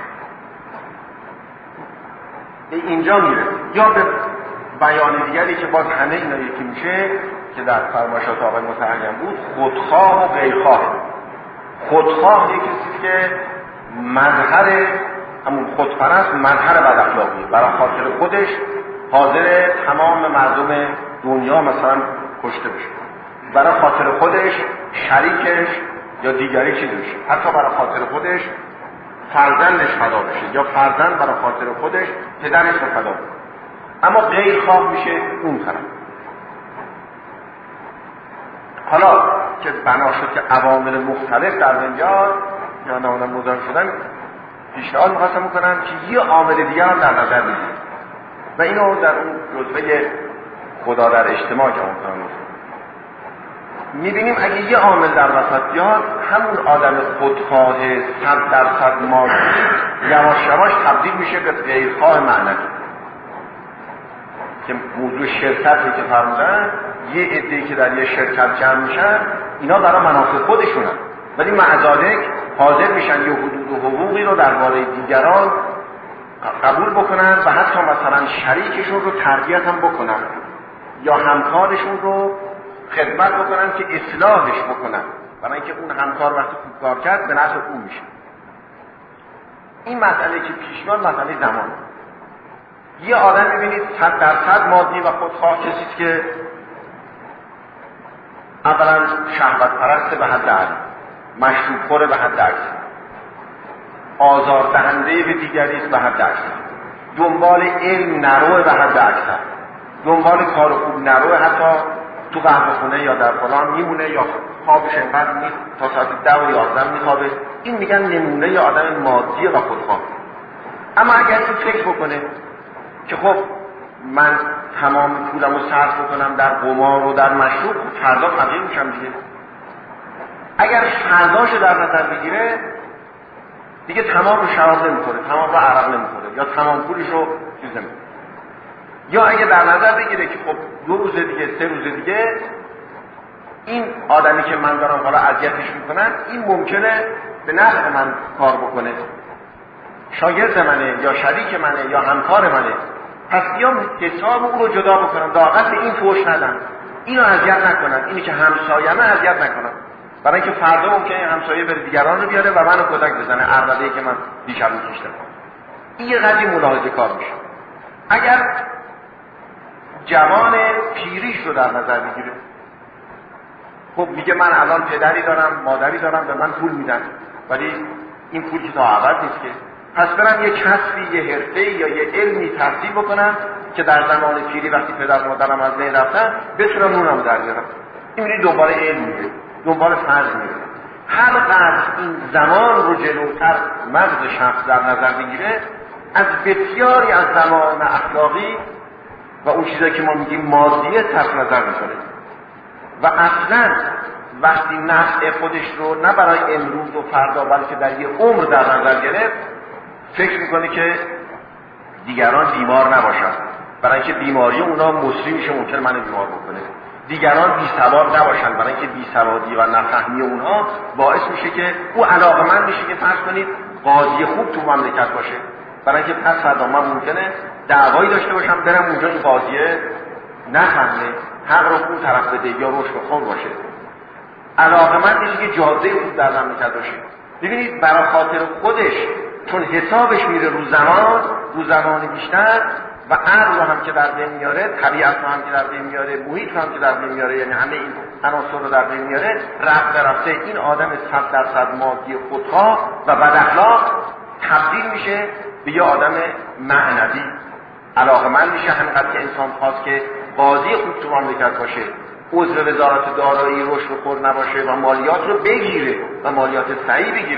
S6: اینجا میره یا به بیان دیگری که باز همه اینا یکی میشه که در فرمایشات آقای مترجم بود، خودخواه و غیرخواه. خودخواه یک چیزی که مظهر همون خودپرست، مظهر بد اخلاقیه، برای خاطر خودش حاضر تمام مردم دنیا مثلا کشته بشه، برای خاطر خودش شریکش یا دیگری چیز بشه، حتی برای خاطر خودش فرزندش فدا بشه یا فرزند برای خاطر خودش پدرش رو فدا بشه. اما غیرخواه میشه اون طرف. حالا که بنا شد که عوامل مختلف در دنیا یا نمونم مزاحم شدن، پیشنهاد می‌خواستم بکنم که یه عامل دیگه هم در نظر بگیریم و اینو در اون جزوه خدا در اجتماع که اون می‌بینیم اگه یه عامل در وسط بیاد، همون آدم خودخواه 100% مادی یواش یواش تبدیل میشه به غیرخواه معنوی. که موضوع شرکتی که فرمودن، یه عده‌ای که در یه شرکت جمع میشن، اینا برای منافع خودشونن، ولی مع ذالک حاضر میشن یه حدود و حقوقی رو درباره دیگران قبول بکنن و حتی مثلا شریکشون رو تربیت هم بکنن یا همکارشون رو خدمت بکنن که اصلاحش بکنن، برای اینکه اون همکار وقتی خوب کار کرد به نفع اون میشه. این مسئله که پیش میاد مسئله زمان. یه آدم میبینید 100% مادی و خودخواه کسیست که اولا شهوت پرسته به حد علی، مشروب خوره به حد اکثر، آزار دهنده به دیگریست به حد اکثر، دنبال علم نروه به حد اکثر، دنبال کار خوب نروه، حتی تو قهوه خونه یا در فلان میمونه یا خوابش انقدر تا ساعت 10 و 11 میخوابه. این میگن نمونه ی آدم مادی و خودخواه. اما اگر این فکر بکنه که خب من تمام پولم رو صرف بکنم در قمار و در مشروب، فردا فقیر میشم دیگه. اگر فرداش در نظر بگیره دیگه تمام رو شراب نمیخوره، تمام رو عرق نمیخوره یا تمام پولش رو چیز نمیخوره. یا اگه در نظر بگیره که خب 2 روز دیگه 3 روز دیگه این آدمی که من دارم حالا اذیتش میکنم این ممکنه به نفع من کار بکنه، شاگرد منه یا شریک منه یا همکار منه، پس بیام حساب اون رو جدا بکنم، داغت به این فوش ندم، اینو اذیت نکنم، اینی که همسایه‌مه اذیت نکنم، برای اینکه فردا ممکنه همسایه بره دیگران رو بیاره و منو کتک بزنه، عربده‌ای که من دیشب می‌کشتم. این یه قضیه ملاحظه کار میشه. اگر جوان پیریش رو در نظر بگیره، خب میگه من الان پدری دارم، مادری دارم، به من پول میدن، ولی این پول که تا ابد نیست که، پس برم یه کسبی، یه حرفه‌ای یا یه علمی تحصیل بکنم که در زمان پیری وقتی پدر مادرم از بین رفتن بتونم اونم در بیارم. این میری دنبال علم میره، دنبال فرض میره. هر قدر این زمان رو جلوتر مغز شخص در نظر بگیره، از بسیاری از زمان اخلاقی و اون چیزایی که ما میگیم مادیه صرف نظر میکنه و اصلا وقتی نفع خودش رو نه برای امروز و فردا بلکه در یه عمر در نظر گرفت، فکر میکنه که دیگران بیمار نباشن، برای اینکه بیماری اونا مصری میشه، ممکن منو بیمار بکنه. دیگران بی سواد نباشن، برای اینکه بی سوادی و نفهمی اونها باعث میشه که او علاقمند میشه که فرض کنید قاضی خوب تو مملکت باشه، برای اینکه پس فردا من ممکنه دعوایی داشته باشم برم اونجا این قاضیه نفهمه، حق رو اون طرف بده یا روش بخور باشه. علاقمند میشه که جاده خوب در مملکت باشه. ببینید برای خاطر خودش، چون حسابش میره رو زمان بیشتر و عقل رو هم که در بین میاره، طبیعت رو هم که در بین میاره، محیط رو هم که در بین میاره، یعنی همه این عناصر رو در بین میاره، رفته این آدم 100% مادی خودخواه و بد اخلاق تبدیل میشه به یه آدم معنوی. علاقمند میشه همینقدر که انسان خواست که قاضی خوب تو مملکت باشه، عضو وزارت دارایی رشد خور نباشه و مالیات رو بگیره و مالیات صحیح بگیره،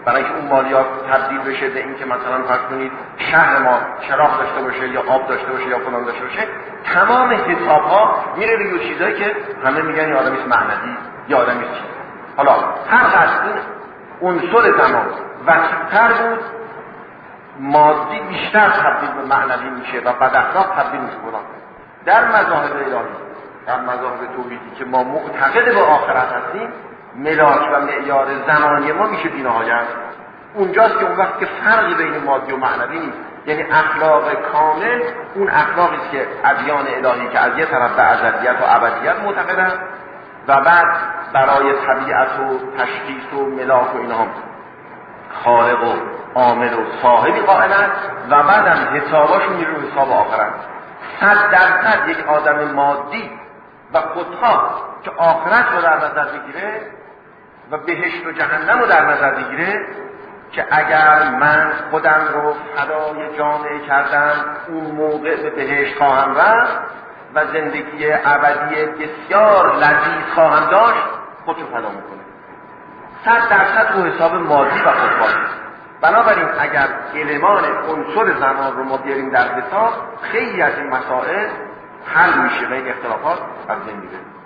S6: برای اینکه اون مالیات تبدیل بشه به اینکه مثلا فرض کنید شهر ما چراغ داشته باشه یا آب داشته باشه یا فلان داشته باشه، تمام حساب‌ها میره روی چیزایی که همه میگن یه آدمی معنوی یا آدمی چیز. حالا هر قدر این عنصر زمان وسیع‌تر بود، مادی بیشتر تبدیل به معنوی میشه و بد اخلاق تبدیل میشه. در مذاهب الهی، در مذاهب توحیدی که ما معتقد به آخرت هستیم، ملاک و معیار زمانی ما میشه بی‌نهایت. اونجاست که اون وقت که فرقی بین مادی و معنوی نیست، یعنی اخلاق کامل اون اخلاقی است که ادیان الهی که از یه طرف به ازلیت و ابدیت معتقدن و بعد برای طبیعت و تشخیص و ملاک و اینها خالق و عامل و صاحبی قائلن و بعد هم حساباشون میره رو حساب آخرت. 100% یک آدم مادی و خودخواه که آخرت رو در نظر بگیره و بهشت و جهنم رو در نظر بگیره که اگر من خودم رو فدای جامعه کردم اون موقع به بهشت خواهم رفت و زندگی ابدی بسیار لذیذ خواهم داشت، خودشو فدا میکنه. 100% رو حساب مادی و خودخواهی. بنابراین اگر المان عنصر زمان رو ما بیاریم در حساب، خیلی از این مسائل حل میشه و این اختلافات از بین میره.